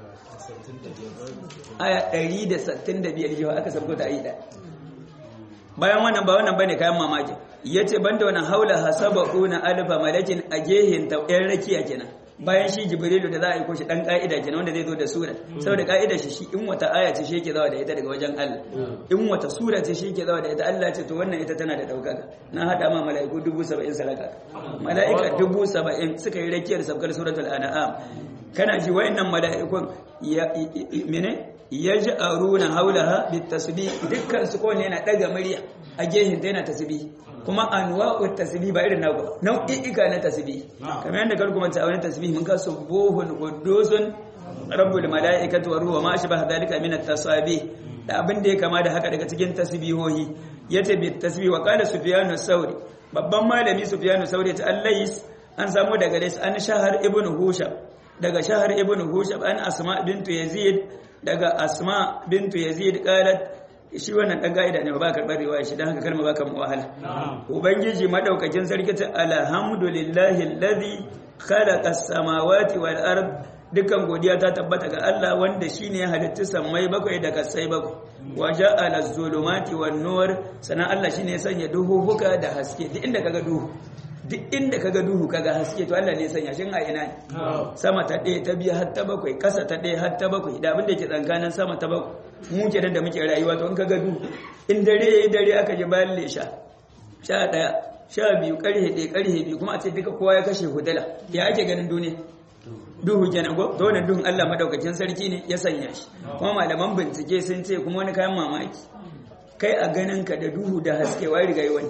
aya 165 jiwa aka sabko ta ayi da bayan wannan ba wannan bane kayan mamaki yace banda wannan haula hasabuna alfa malakin a gehen ta ɗan rakiya kenan bayan shi jibrilu da za a yi ko shi dan ka'ida kenan wanda zai zo da sura saboda ka'idar shi in wata aya ce shi yake zawa da ita daga wajen Allah in wata sura ce shi yake zawa da ita Allah ce to wannan ita tana da daukaka na hada ma mala'iku 70 sadaka mala'ika 70 suka yi rakiyar sabkar suratul an'am kana ji wayannan mala'ikun mene yaj'aruna haulaha bitasbih dukkan su ko ne yana daga murya a gehen ta yana tasbih kuma anwa'ut tasbih ba irin naku nau'i'ika na tasbih kamar yadda kar kuma ta wani tasbih mun ka subuhun quddusun rabbul malaikati wa ruwa ma shabaha dalika min at-tasabih da abin da ya kama da haka daga cikin tasbihohi yace bi tasbih wa qala sufyan as-sauri babban malami sufyan as-sauri ta allais an samu daga rais an shahar ibnu hushab daga shahar ibnu hushab an asma bintu yazid daga asma bintu yazid qalat shi wannan dan gaida ne ba karbar riwaya shi dan haka kalma baka mu wahala ubangiji madaukakin sarki ta alhamdulillahi alladhi khalaqa as-samawati wal ard dukan godiya ta tabbata ga Allah wanda shine ya halitta sammai bakwai da kasai bakwai waja'ala az-zulumati wan nur sanan Allah shine ya sanya duhuhuka da haske duk inda kaga duhu kaga haske to Allah ne ya sanya shin a ina ne sama ta ɗaya ta biya har ta bakwai kasa ta ɗaya har ta bakwai da abin da ke tsakanin sama ta bakwai mu ke da muke rayuwa to in kaga duhu in dare yayi dare aka ji bayan lesha 11 12 karhe 1 karhe 2 kuma a ce duka kowa ya kashe hudala ya ake ganin duniya duhu kenan go to wannan duhun Allah madaukakin sarki ne ya sanya shi kuma malaman bincike sun ce kuma wani kayan mamaki kai a ganin ka da duhu da haske wai riga yi wani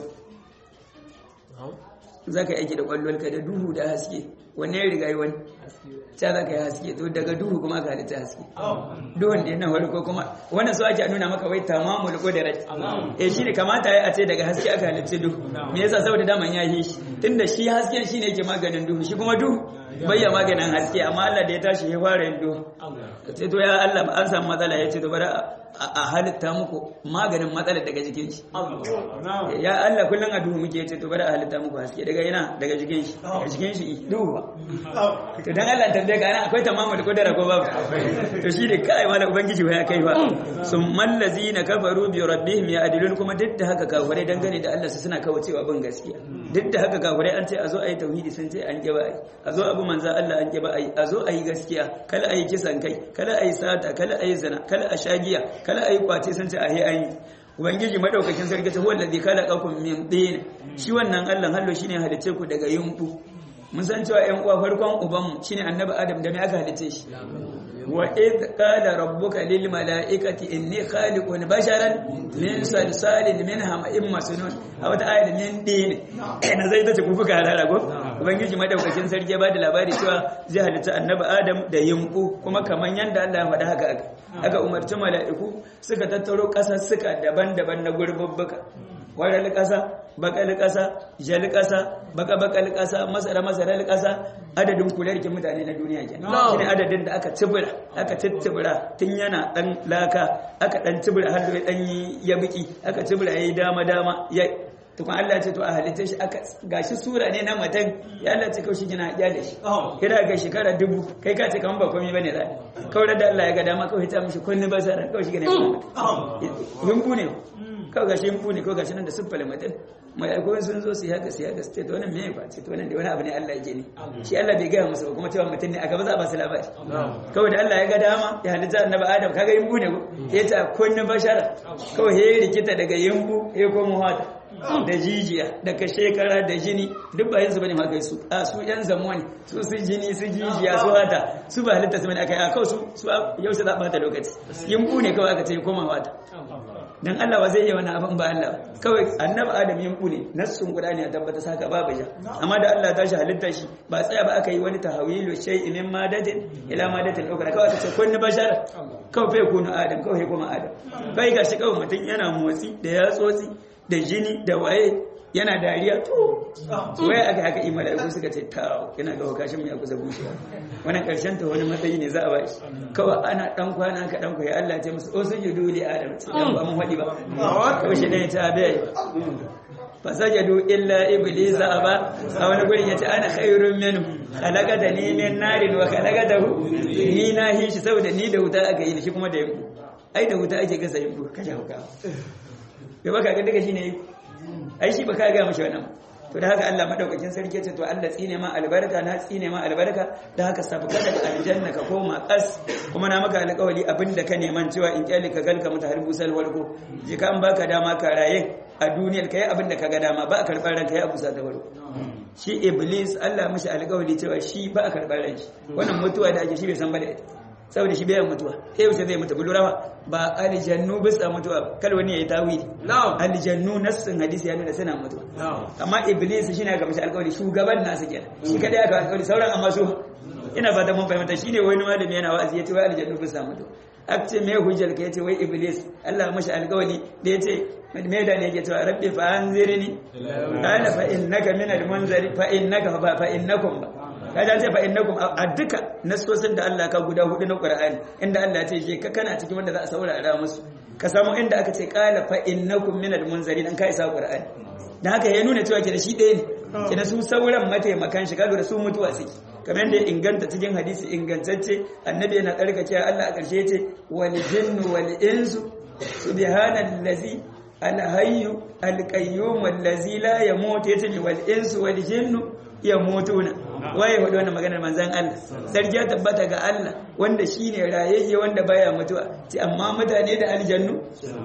za ka aiki da kwallonka da duhu da haske wanne ya riga yi wani ta za ka yi haske to daga duhu kuma ka halitta haske duhun da yana farko kuma wannan su ake nuna maka wai tamamul qudrat shi ne kamata ya ce daga haske aka halitta duhu me yasa saboda daman ya yi shi tunda shi hasken shine yake maganin duhu shi kuma duhu bayya maganin haske amma Allah da ya tashi ya fara yin duhu sai to ya Allah an samu matsala ya ce to bari a halitta muku maganin matsalar daga jikin shi ya Allah kullum a duhu muke ce to bari a halitta muku haske daga ina daga jikin shi daga jikin shi duhu ba to dan Allah tambaye ka ana akwai tamamul qudra ko babu to shi ne kai wala ubangiji ya kai ba summal ladzina kafaru bi rabbihim ya'dilun kuma duk da haka kafirai dangane da Allah su suna kawacewa bin gaskiya duk da haka kafirai an ce a zo ayi tauhidi sun ce an kiba ai a zo abu manzo Allah an kiba ai a zo ayi gaskiya kala ayi kisan kai kala ayi sata kala ayi zina kala a shagiya kala ayi kwace sun ce ayi ayi ubangiji madaukakin sarki ta huwa allazi khalaqakum min tin shi wannan Allah hallo shine halice ku daga yumbu mun san cewa ƴan uwa farkon ubanmu shine annabi Adam da me aka halice shi wa id qala rabbuka lil malaikati inni khaliqun basharan min salsalin min hama'in masnun a wata ayat min din na zai tace kufuka halala go ubangiji madaukakin sarki ba da labari cewa zai halitta annabi Adam da yimbu kuma kaman yanda Allah ya faɗa haka aka umarci mala'iku suka tattaro ƙasassuka daban-daban na gurbubbuka waral ƙasa bakal ƙasa jal ƙasa bakal ƙasa masarar ƙasa adadin kularkin mutane na duniya kenan shine adadin da aka tittibira tun yana dan laka aka dan tibira har da dan ya biki aka tibira yayi dama ya tukun Allah ce to a halitta shi aka gashi sura ne na matan ya Allah ce kawai shi gina ya da shi kira ga shekara 1000 kai ka ce kaman ba komai bane da kawai da Allah ya ga dama kawai ta mishi kunni basara kawai shi gina yumbu ne kawai gashi yumbu ne kawai gashi nan da siffala matan malaikun sun zo su haka su ce to wannan me ba ce to wannan da wani abu ne Allah ya gini shi Allah bai gaya musu ba kuma cewa mutum ne a gaba za a ba su labari kawai da Allah ya ga dama ya halitta annabi Adam kaga yumbu ne ya ta kunni basara kawai ya rikita daga yumbu ya koma hata da jijiya daga shekara da jini duk bayan su bane ma su a su yan zamuwa ne su jini su jijiya su hata su ba halitta su bane aka yi a kawai su yau su zaɓa ta lokaci yimbu ne kawai aka ce koma hata dan Allah ba zai yi wani abin ba Allah kawai annabi Adam yimbu ne nassun Qur'ani ya tabbata saka babu ja amma da Allah ta shi halitta shi ba tsaya ba aka yi wani tahwilu shay'in min madatin ila madatin ukhra kawai aka ce kun bashara kawai fa yakunu Adam kawai kuma Adam bai gashi kawai mutum yana motsi da yatsotsi da jini da waye yana dariya to waye aka haka imala'iku suka ce tawo ina ga wakashin mu ya kusa bushewa wannan karshen ta wani matsayi ne za a bai kawai ana dan kwana ka dan koyi Allah ya ce musu usujudu li adam dan ba mun hadi ba kawai shi ne ta bai fasajadu illa iblis aba a wani gurin yace ana khairun minhu khalaqatani min narin wa khalaqatahu ni na hishi saboda ni da wuta aka yi shi kuma da yanku ai da wuta ake gasa yanku kaje hauka bai baka ga daga shine ai shi baka ga mashi wannan to da haka Allah madaukakin sarki ce to Allah tsine ma albarka na tsine ma albarka da haka sabka daga aljanna ka koma kas kuma na maka alƙawari abinda ka neman cewa in kyale ka galka muta har busal warko je ka an baka dama ka raye a duniyar kai abinda ka ga dama ba a karɓar ranka ya busa da warko shi iblis Allah mishi alƙawari cewa shi ba a karɓar ranki wannan mutuwa da ake shi bai san ba da ita saboda shi bayan mutuwa sai wuce zai mutu bulurawa ba aljannu bisa mutuwa kal wani yayi tawili aljannu nassin hadisi ya nuna suna mutuwa amma iblis shi ne ga mishi alƙawari shugaban nasu kenan shi kada ya ga alƙawari sauran amma su ina ba da mun fahimta shine wani malami yana wa'azi yace wai aljannu bisa mutuwa akce me hujjar ka yace wai iblis Allah mashi alƙawari da yace me da ne yake cewa rabbi fa anzirni qala fa innaka minal munzari fa innaka fa innakum kaja ce fa innakum a duka nasosin da Allah ka guda hudu na Qur'ani inda Allah ya ce je ka kana cikin wanda za a saurara musu ka samu inda aka ce qala fa innakum minal munzarin an kai sa Qur'ani dan haka ya nuna cewa ke da shi ɗaya ne ke da su sauran mataimakan shi kaga da su mutuwa suke kamar da inganta cikin hadisi ingantacce annabi yana tsarkake Allah a ƙarshe ya ce wal jinnu wal insu subhanallazi al-hayyu al-qayyum allazi la yamutu yace wal insu wal jinnu yamutuna waye wada wannan maganar manzon Allah sarki ya tabbata ga Allah wanda shine rayayye wanda baya mutuwa ce amma mutane da aljannu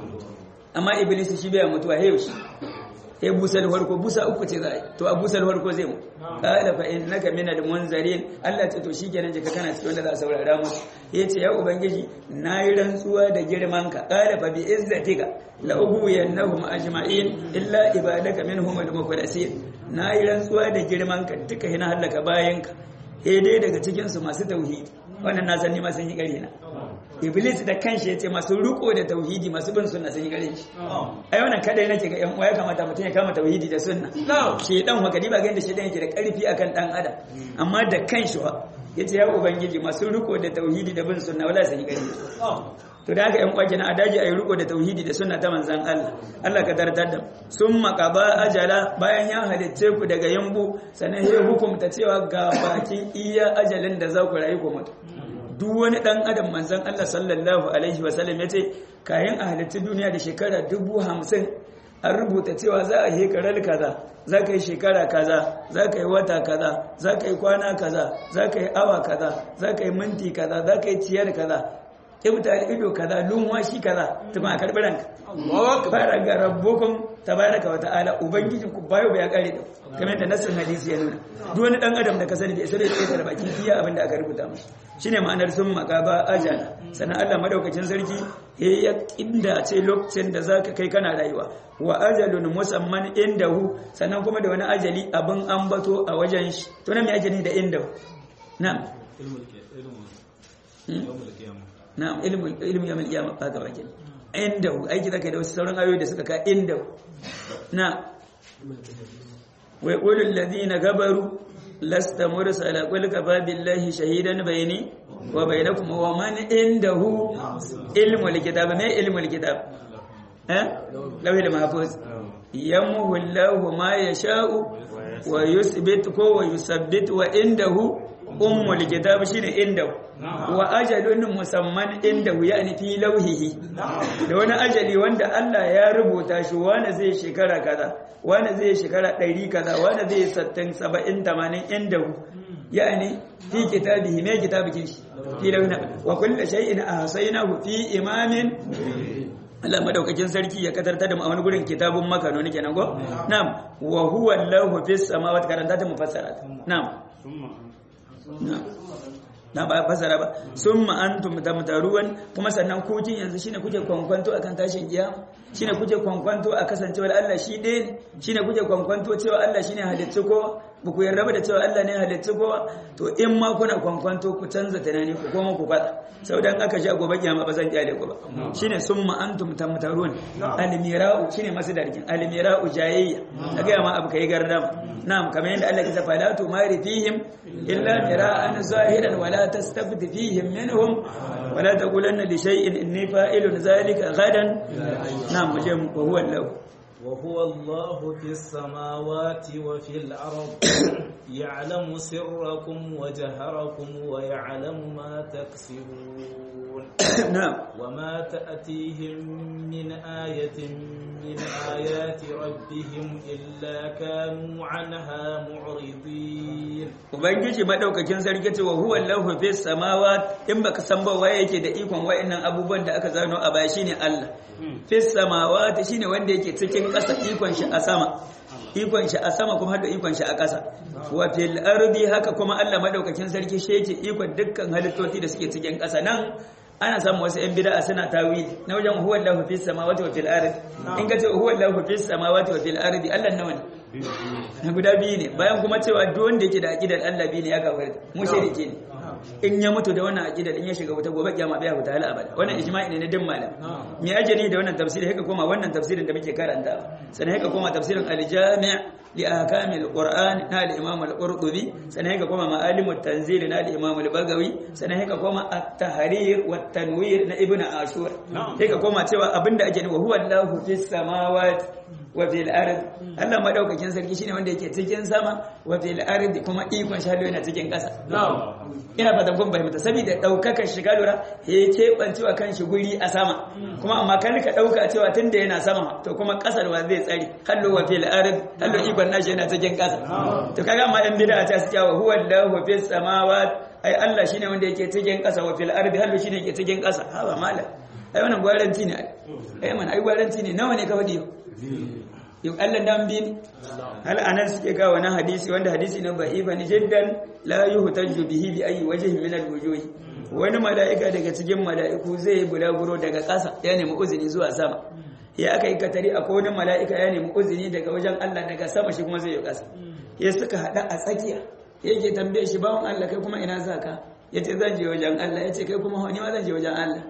amma iblis shi baya mutuwa he shi he busal farko busa uku ce zai to a busal farko zai mu qala fa innaka minal munzarin Allah ce to shikenan je ka kana cikin wanda za a saurara musu yace ya ubangiji nayi rantsuwa da girman ka qala fa bi izzatika la ubuyannahum ajma'in illa ibadaka minhum al-mukhlasin nayi rantsuwa da girman ka duka hina halaka bayanka dai daga cikin su masu tauhidi wannan na san ni ma sun yi gare na iblis da kanshi yace masu riko da tauhidi masu bin sunna sun yi gare shi ai wannan kadai nake ga yan uwa ya kamata mutum ya kama tauhidi da sunna shedan haka ba ga inda shedan yake da karfi akan dan adam amma da kanshi yace ya ubangiji masu riko da tauhidi da bin sunna wala sun yi gare shi to da haka yan uwa kenan a daji ayi riko da tauhidi da sunna ta manzon Allah Allah ka dardar da summa qaba ajala bayan ya halicce ku daga yambu sannan ya hukumta cewa ga bakin iya ajalin da za ku rayu ku mutu duk wani dan adam manzon Allah sallallahu alaihi wasallam yace kayan a halitta duniya da shekara 50 an rubuta cewa za a hekarar kaza za ka yi shekara kaza za ka yi wata kaza za ka yi kwana kaza za ka yi awa kaza za ka yi minti kaza za ka yi ciyar kaza ibta ido kaza lunwa shi kaza tukun a karbi ranka fara ga rabbukum tabaraka wa ta'ala ubangijin ku bayo ya kare da kamar da nassin hadisi ya nuna duk wani dan adam da ka sani da sai ya tsaya da baki iya abin da aka rubuta masa shine ma'anar sun makaba ajala sannan Allah madaukakin sarki ya inda ce lokacin da zaka kai kana rayuwa wa ajalun musamman indahu sannan kuma da wani ajali abin ambato a wajen shi to nan me ake ni da indahu na'am na'am ilmu yawmul qiyamah ba ga bakin indahu aiki zaka da wasu sauran ayoyi da suka ka indahu na wa yaqulu alladhina kabaru lasta mursala qul kafa billahi shahidan bayni wa bainakum wa man indahu ilmul kitab ma ilmul kitab lawhil mahfuz yamhu Allahu ma yasha'u wa yuthbitu wa yusabbitu wa indahu ummul kitab shine indahu wa ajalun musamman indahu yani fi lawhihi da wani ajali wanda Allah ya rubuta shi wani zai shekara kaza wani zai shekara 100 kaza wani zai 60 70 80 indahu yani fi kitabihi me kitabikin shi fi lawhina wa kullu shay'in ahsaynahu fi imamin Allah madaukakin sarki ya katarta da mu a wani gurin kitabun makano ne kenan go na'am wa huwa Allahu fis samawati karanta ta mufassara na'am na ba fasara ba summa antum tamtaruwan kuma sannan ku kin yanzu shine kuke kwankwanto akan tashin kiyama shine kuke kwankwanto a kasancewar Allah shi ɗaya ne shine kuke kwankwanto cewa Allah shine halittu ko ba ku yarda da cewa Allah ne halittu ko to in ma kuna kwankwanto ku canza tunani ku koma ku fada saboda aka ji a gobe kiyama ba zan kyale ku ba shine summa antum tamtarun almira'u shine masdarkin almira'u jayayya kaga ma abu kai gardama na'am kamar yadda Allah ya ce fala tumari fihim illa mira'an zahiran wala tastafti fihim minhum wala taqulanna li shay'in inni fa'ilun zalika gadan na'am mujam wa huwa Allah وهو الله في السماوات وفي الأرض يعلم سركم وجهركم ويعلم ما تكسبون وما تأتيهم من آية من آيات ربهم إلا كانوا عنها معرضين ubangiji madaukakin sarki ce wa huwa Allahu fis samawat in baka san ba waye yake da ikon wayannan abubuwan da aka zano a baya shine Allah fis samawat shine wanda yake cikin ƙasa ikon shi a sama ikon shi a sama kuma har da ikon shi a ƙasa wa fil ardi haka kuma Allah madaukakin sarki shi yake ikon dukkan halittoti da suke cikin ƙasa nan ana samun wasu ƴan bid'a suna tawili na wajen huwa Allahu fis samawati wa fil ardi in ka ce huwa Allahu fis samawati wa fil ardi Allah nawa ne na guda biyu ne bayan kuma cewa duk wanda yake da aqidar Allah biyu ne ya kafirta mushriki ne in ya mutu da wannan aqidar in ya shiga wata gobe kiyama bai huta hal abada wannan ijma'i ne na din malam me ajani da wannan tafsiri haka koma wannan tafsirin da muke karanta sannan haka koma tafsirin al-jami' li ahkam al-Qur'an na al-Imam al-Qurtubi sannan haka koma ma'alim at-tanzil na al-Imam al-Bagawi sannan haka koma at-tahrir wa at-tanwir na Ibn Ashur haka koma cewa abinda ake nufi huwa Allahu fis samawati wa fil ard Allah madaukakin sarki shine wanda yake cikin sama wa fil ard kuma ikon shi yana cikin ƙasa ina fatan kun fahimta saboda daukakar shiga lura ya keɓancewa kan shi guri a sama kuma amma kan ka dauka cewa tunda yana sama to kuma ƙasar wa zai tsari hallo wa fil ard hallo ikon nashi yana cikin ƙasa to kaga amma yan bid'a ta su cewa huwa Allahu fis samawati ai Allah shine wanda yake cikin ƙasa wa fil ard hallo shine yake cikin ƙasa ha ba malam ai wannan gwaranci ne ai man ai gwaranci ne nawa ne ka faɗi yau Allah dan bi hal anan suke ga wani hadisi wanda hadisi ne da'ifa ne jiddan la yuhtaju bihi bi ayi wajhin min al-wujuh wani mala'ika daga cikin mala'iku zai bulaguro daga ƙasa ya nemi uzuri zuwa sama ya aka yi katari akwai wani mala'ika ya nemi uzuri daga wajen Allah daga sama shi kuma zai yi ƙasa ya suka hada a tsakiya yake tambaye shi bawon Allah kai kuma ina zaka yace zan je wajen Allah yace kai kuma ni ma zan je wajen Allah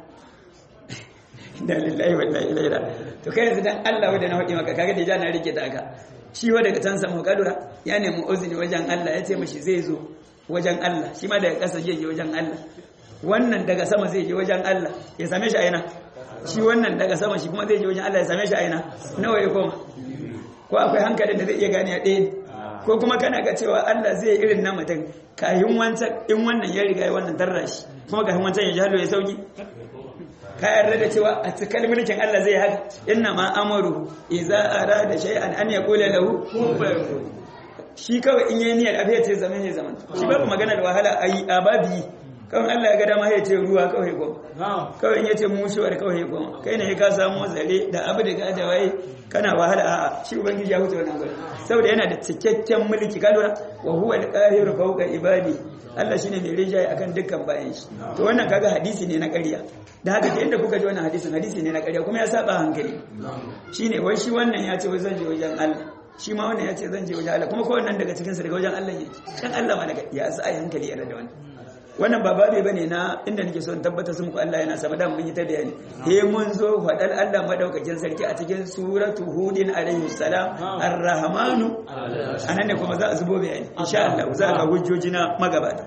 inna lillahi wa inna ilaihi raji'un to kai yanzu dan Allah wanda na hodi maka kaga da ja na rike ta aka shi wa daga can samu kadura ya nemi uzuri wajen Allah ya ce mishi zai zo wajen Allah shi ma daga ƙasa zai je wajen Allah wannan daga sama zai je wajen Allah ya same shi a ina shi wannan daga sama shi kuma zai je wajen Allah ya same shi a ina nawa ya koma ko akwai hankalin da zai iya gane a ɗaya ko kuma kana ga cewa Allah zai irin na mutum kayan wancan in wannan ya riga ya wannan tarra shi kuma kayan wancan ya ji hallo ya sauki ka yarda da cewa a cikin mulkin Allah zai haka inna ma amaru idza arada shay'an an yaqula lahu kun fayakun shi kawai in yayi niyyar abu ya ce zaman ya zaman shi babu magana da wahala ayi ababi kawai Allah ya ga dama ya ce ruwa kawai goma kawai ya ce mushuwar kawai goma kai ne ka samu zare da abu da gada waye kana wahala a'a shi ubangiji ya huce wannan gurin saboda yana da cikakken mulki ka lura wa huwa al-qahiru fawqa ibadi Allah shine mai rinjaye akan dukkan bayan shi to wannan kaga hadisi ne na ƙarya da haka da inda kuka ji wannan hadisi ne na ƙarya kuma ya saba hankali shine wai shi wannan ya ce wai zan je wajen Allah shi ma wannan ya ce zan je wajen Allah kuma kowannan daga cikin su daga wajen Allah yake dan Allah ma daga ya sa hankali yana da wannan ba babe bane na inda nake so in tabbata su muku Allah yana sama da mun yi ta bayani he mun zo fadal Allah madaukakin sarki a cikin suratu hudin alaihi salam ar-rahmanu anan ne kuma za a zubo bayani insha Allah za ka hujjoji na magabata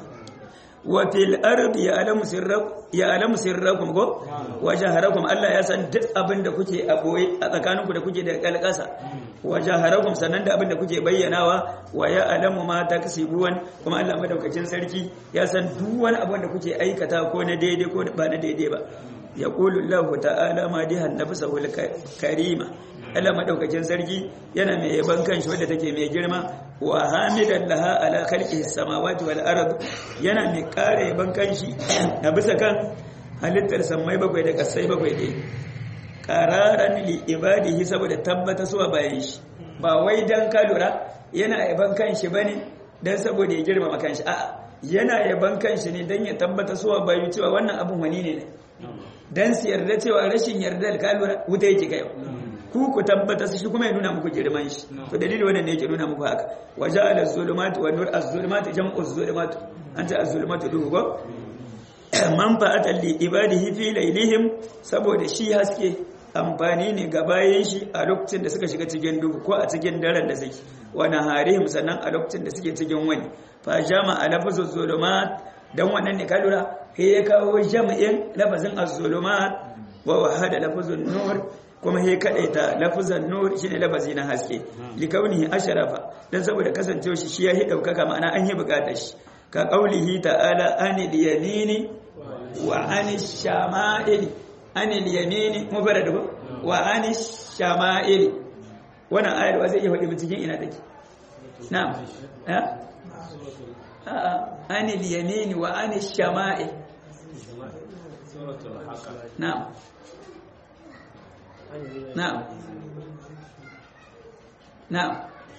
wa fil ardi ya'lamu sirrakum go wa jaharakum Allah ya san duk abin da kuke a boye a tsakaninku da kuke da kalkasa wa jaharakum sanan da abin da kuke bayyanawa wa ya'lamu ma taksibun kuma Allah madaukakin sarki ya san duk wani abin da kuke aikata ko na daidai ko ba na daidai ba yaqulu Allah ta'ala ma dihan nafsuhu karima Allah madaukakin sarki yana mai yaban kanshi wanda take mai girma wa hamidan laha ala khalqihi samawati wal ard yana mai kare yaban kanshi a bisa kan halittar samai bakwai da kasai bakwai dai qararan li ibadihi saboda tabbata suwa bayan shi ba wai dan ka lura yana yaban kanshi bane dan saboda ya girmama kanshi a'a yana yaban kanshi ne dan ya tabbata suwa bayan cewa wannan abun wani ne dan su yarda cewa rashin yarda ka lura wuta yake kai ku tabbata shi kuma ya nuna muku girman shi to dalili wannan ne yake nuna muku haka waja'ala az-zulumati wan nur az-zulumati jam'u az-zulumati anta az-zulumatu dugo manfa'atan li ibadihi fi laylihim saboda shi haske amfani ne ga bayan shi a lokacin da suka shiga cikin duhu ko a cikin daren da suke wa naharihim sannan a lokacin da suke cikin wani fa jama'a lafzu az-zulumat dan wannan ne ka lura sai ya kawo jam'in lafazin az-zulumat wa wahada lafzu an-nur kuma he kadaita lafazan nur shine lafazi na haske likaunihi asharafa dan saboda kasancewa shi ya daukaka ma'ana an yi bukatar shi ka qaulihi ta'ala anil yamini wa anish shama'ili anil yamini mufarrad wa anish shama'ili wannan ayar wa zai iya faɗi cikin ina take na'am anil yamini wa anish shama'il na'am نعم نعم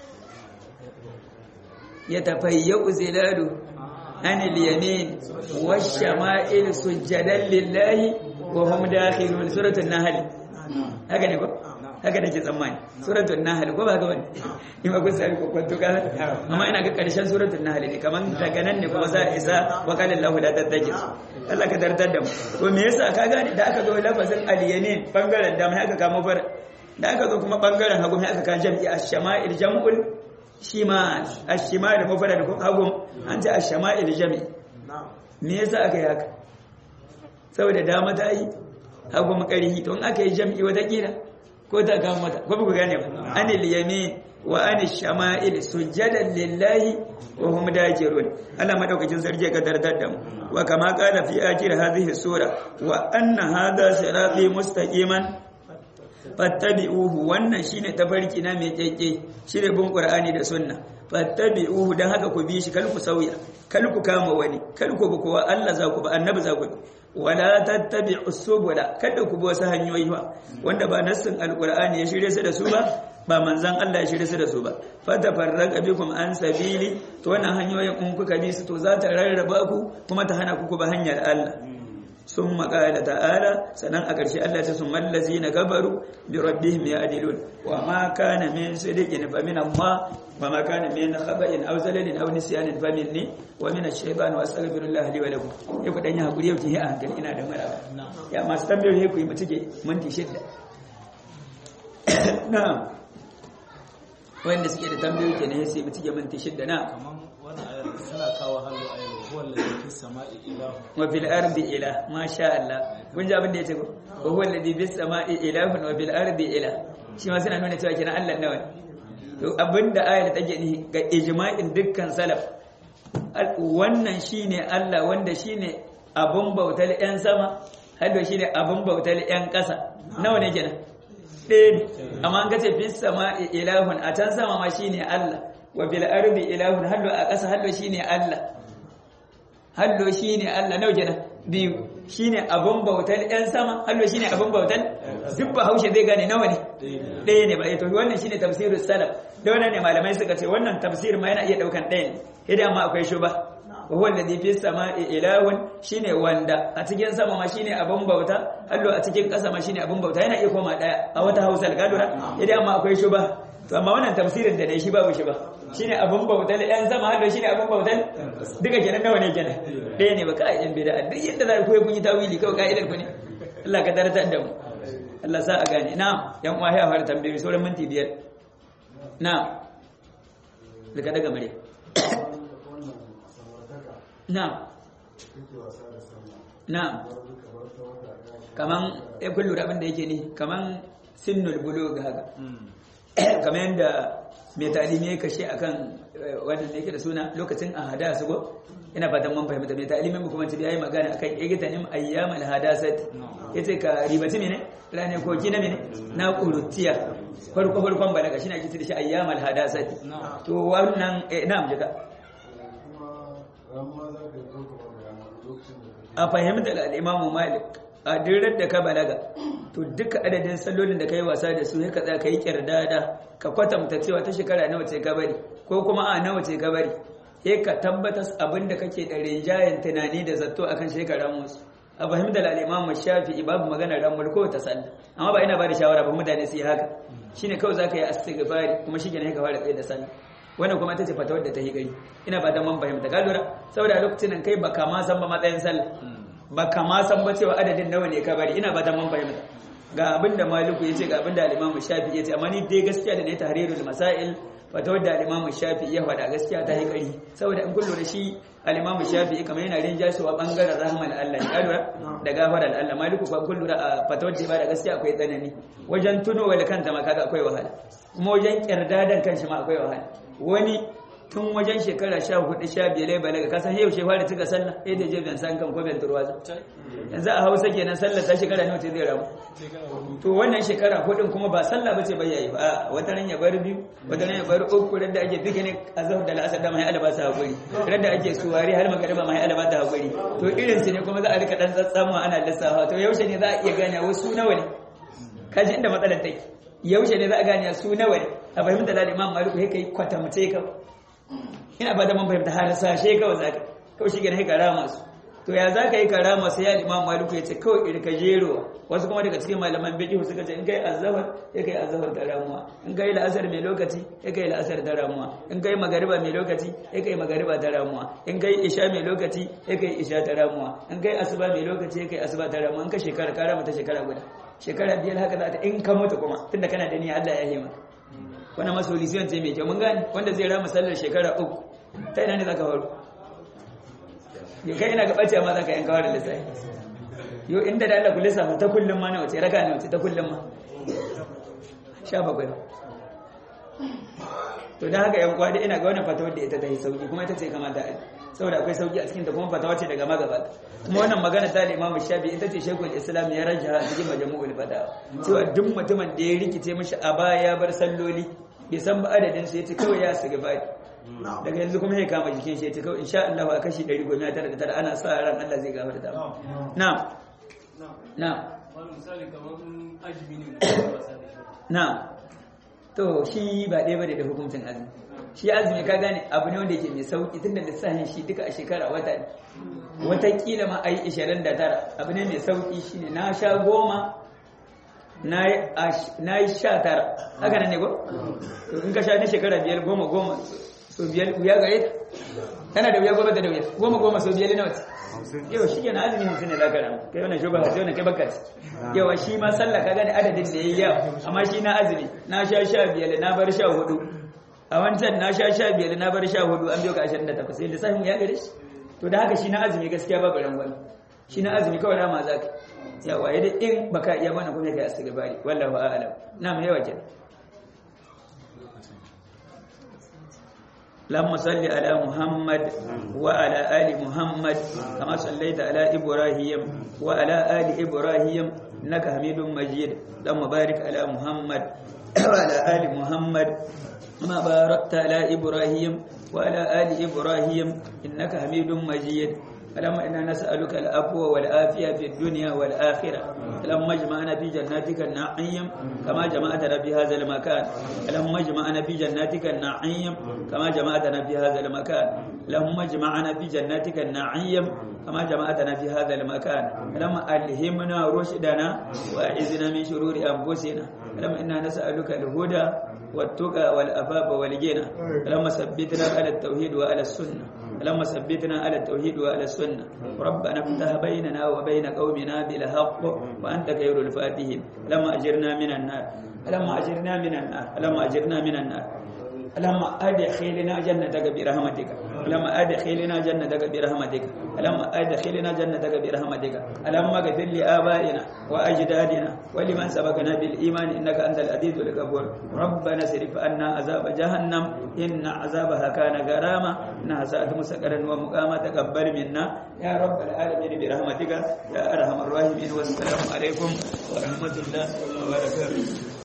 يتفيأ زلاله عن اليمين والشمائل سجدا لله وهم داخلون سورة النحل هكذا نقول haka nake tsammani suratul nahl ko ba ga wani in ba ku sai ko kwanto ka amma ina ga karshen suratul nahl ne kaman daga nan ne kuma za a isa wa qala Allahu la tattakiz Allah ka dardar da mu to me yasa ka gane da aka zo lafazin aliyanin bangaren da mai aka kama far da aka zo kuma bangaren hagu mai aka kan jam'i ash-shama'il jam'ul shimal ash-shimal mufrad ko hagu an ce ash-shama'il jam'i me yasa aka yi haka saboda dama ta yi hagu makarihi to in aka yi jam'i wata kila ko ta kama mata ko ku gane ba anil yamin wa anish shama'il sujadan lillahi wa hum dakirun Allah madaukakin sarki ka dardar da mu wa kama qala fi akhir hadhihi sura wa anna hadha sirati mustaqiman fattabi'uhu wannan shine tafarki na mai kekke shine bin qur'ani da sunna fattabi'uhu dan haka ku bi shi kal ku sauya kal ku kama wani kal ku bi kowa Allah za ku bi annabi za ku bi wala tattabi'us subula kada ku bi wasu hanyoyi ba wanda ba nassin alqur'ani ya shirye su da su ba ba manzon Allah ya shirye su da su ba fatafarraqa bikum an sabili to wannan hanyoyin in kuka bi su to za ta rarraba ku kuma ta hana ku ba hanyar Allah summa qala ta'ala sanan a ƙarshe Allah ta summa allazina kafaru bi rabbihim ya'dilun wa ma kana min sidiqin fa min Allah wa ma kana min khaba'in aw zalalin aw nisyanin fa minni wa min ash-shaytan wa astaghfirullah li wa lakum ku dan yi hakuri yau ki a hankali ina da maraba ya masu tambayoyi ku yi mutuke minti 6 na'am wanda suke da tambayoyi kenan sai mutuke minti 6 na kaman wannan ayar suna kawo hallo ayar huwa alladhi fis sama'i ilahu wa fil ardi ilah masha Allah kun ji abin da yace ko huwa alladhi fis sama'i ilahun wa fil ardi ilah shi ma suna nuna cewa kenan Allah nawa to abinda ayar take ni ga ijma'in dukkan salaf wannan shine Allah wanda shine abun bautar yan sama hadda shine abun bautar yan ƙasa nawa ne kenan ɗaya amma an gace fis sama'i ilahun a can sama ma shine Allah wa bil ardi ilahun hadda a ƙasa hadda shine Allah hallo shine Allah nawa kenan biyu shine abun bautar ɗan sama hallo shine abun bautar duk Bahaushe zai gane nawa ne ɗaya ne ba to wannan shine tafsirus salaf da wannan ne malamai suka ce wannan tafsir ma yana iya daukan ɗaya ne idan ma akwai shuba wa huwa alladhi fis sama'i ilahun shine wanda a cikin sama ma shine abun bauta hallo a cikin ƙasa ma shine abun bauta yana iya koma ɗaya a wata Hausa gadura idan ma akwai shuba to amma wannan tafsirin da dai shi babu shi ba shine abun bautar ɗan sama hallo shine abun bautar duka kenan nawa ne kenan ɗaya ne ba ka yin bid'a duk yadda za ku yi kun yi tawili kawai ka'idar ku ne Allah ka darajar da mu Allah sa a gane na yan uwa ya fara tambayoyi sauran minti 5 na daga daga mare na na kaman ya kullu da abin da yake ne kaman sinnul bulugh haka kamar yadda mai talimi ya kashe akan wannan yake da suna lokacin a hadasa go ina fatan mun fahimta mai talimin kuma ta yayi magana akan igtanim ayyamal hadasat yace ka ribati mene rane koki na mene na kurutiya farkon balaga shine ake da shi ayyamal hadasat to wannan na'am jika a fahimta al-Imam Malik a dirar da ka balaga to duka adadin sallolin da kai wasa da su sai ka tsaka yi kirdada ka kwatanta cewa ta shekara nawa ce ka bari ko kuma a nawa ce ka bari sai ka tabbatar abinda kake da rinjayen tunani da zato akan shekara musu a fahimtar al-Imam Shafi'i babu magana ramul ko ta sallah amma ba ina ba da shawara ba mutane su yi haka shine kawai zaka yi istighfari kuma shikenan ka fara tsaye da sallah wannan kuma ita ce fatawar da ta yi gari ina ba da man fahimta ka lura saboda lokacin nan kai baka ma san ba matsayin sallah baka ma san ba cewa adadin nawa ne ka bari ina ba da man fahimta ga abinda Maliku yace ga abinda al-Imam Shafi'i yace amma ni dai gaskiya da ne tahrirul masail fatawar da al-Imam Shafi'i ya faɗa gaskiya ta yi gari saboda in kullu da shi al-Imam Shafi'i kamar yana rinja shi wa bangaren rahmal Allah ya lura da gafarar Allah Maliku fa kullu da fatawar da ba da gaskiya akwai tsanani wajen tunowa da kanta ma kaga akwai wahala kuma wajen kirdadan kanshi ma akwai wahala wani tun wajen shekara 14-15 balaga kasan yau shi fara tuka sallah sai da je ban san kan ko ban turwaza yanzu a Hausa kenan sallah ta shekara nawa ce zai rabu to wannan shekara hudun kuma ba sallah bace ba yayi ba wata ran ya bar biyu wata ran ya bar uku da ake picnic azhar da al'asar da mai alaba sa hakuri da ake suwari har magariba mai alaba ta hakuri to irin su ne kuma za a rika dan tsatsamu ana lissafa to yaushe ne za a iya gane wasu nawa ne kaji inda matsalar take yaushe ne za a gane su nawa ne a fahimta da Imam Malik sai kai kwatamce ka ina ba da man fahimta har sashe kawai zaka kawai shi gane karama su to ya zaka yi karama sai ya Imam Malik ya ce kawai irka jero wasu kuma daga cikin malaman fiqh suka ce in kai azhar sai kai azhar da ramuwa in kai la'asar mai lokaci sai kai la'asar da ramuwa in kai magariba mai lokaci sai kai magariba da ramuwa in kai isha mai lokaci sai kai isha da ramuwa in kai asuba mai lokaci sai kai asuba da ramuwa in ka shekara karama ta shekara guda shekara biyar haka za ta in ka mutu kuma tunda kana da niyya Allah ya yi maka wannan masolisiyon ce mai kyau mun gane wanda zai rama sallar shekara 3 ta ina ne zaka faru yau kai ina ga bace ma zaka yanka wa da lissafi yau inda da Allah ku lissafa ta kullum ma nawa ce raka nawa ce ta kullum ma 17 to dan haka yan kwadi ina ga wannan fatawar da ita ta yi sauki kuma ita ce kamata a saboda akwai sauki a cikin ta kuma fatawa ce daga magabata kuma wannan magana ta Imam Shafi'i ita ce Sheikhul Islam ya rajaha a cikin Majmu'ul Fatawa cewa duk mutumin da ya rikice mishi a baya ya bar salloli bai san ba adadin su yace kawai ya shiga bai daga yanzu kuma ya kama jikin shi yace kawai insha Allah a kashi 199 ana sa ran Allah zai gafarta na'am na'am wani misali kamar ajimi ne na'am to shi ba ɗaya bane da hukuncin azumi shi azumi ka gane abu ne wanda yake mai sauki tunda lissafin shi duka a shekara wata ne watakila ma ayi 29 abu ne mai sauki shine na sha 10 na yi 19 haka nan ne ko in ka sha ni shekara 5 10 so 5 wuya gare ta tana da wuya gobe da wuya 10 so 5 ne wata yau shi yana azumi 50 ne zaka ran kai wannan shugaba sai wannan kai bakkat yawa shi ma sallah ka gane adadin da yayi yawa amma shi na azumi na sha 15 na bar 14 a wancan na sha 15 na bar 14 an biyo ka 28 sai lissafin ya gare shi to da haka shi na azumi gaskiya babu rangwani shi na azumi kawai rama zaka yawa yadda in baka iya mana kuma kai astighfari wallahu a'lam na mu yawa kenan اللهم صل على محمد وعلى آل محمد كما صليت على إبراهيم وعلى آل إبراهيم إنك حميد مجيد اللهم بارك على محمد وعلى آل محمد كما باركت على إبراهيم وعلى آل إبراهيم إنك حميد مجيد اللهم إنا نسألك العفو والعافية في الدنيا والآخرة اللهم اجمعنا في جناتك النعيم كما جمعتنا في هذا المكان اللهم اجمعنا في جناتك النعيم كما جمعتنا في هذا المكان اللهم اجمعنا في جناتك النعيم كما جمعتنا في هذا المكان اللهم ألهمنا رشدنا وأعذنا من شرور أنفسنا اللهم إنا نسألك الهدى والتقى والأفاف والغنى اللهم ثبتنا على التوحيد وعلى السنة اللهم ثبتنا على التوحيد وعلى السنة ربنا افتح بيننا وبين قومنا بالحق وأنت خير الفاتحين اللهم أجرنا من النار اللهم أجرنا من النار اللهم أجرنا من النار اللهم أدخلنا جنتك برحمتك اللهم أدخلنا جنتك برحمتك اللهم أدخلنا جنتك برحمتك اللهم اغفر لآبائنا وأجدادنا ولمن سبقنا بالإيمان إنك أنت العزيز الغفور ربنا اصرف عنا عذاب جهنم إن عذابها كان غراما إنها ساءت مستقرا ومقاما تقبل منا يا رب العالمين برحمتك يا أرحم الراحمين والسلام عليكم ورحمة الله وبركاته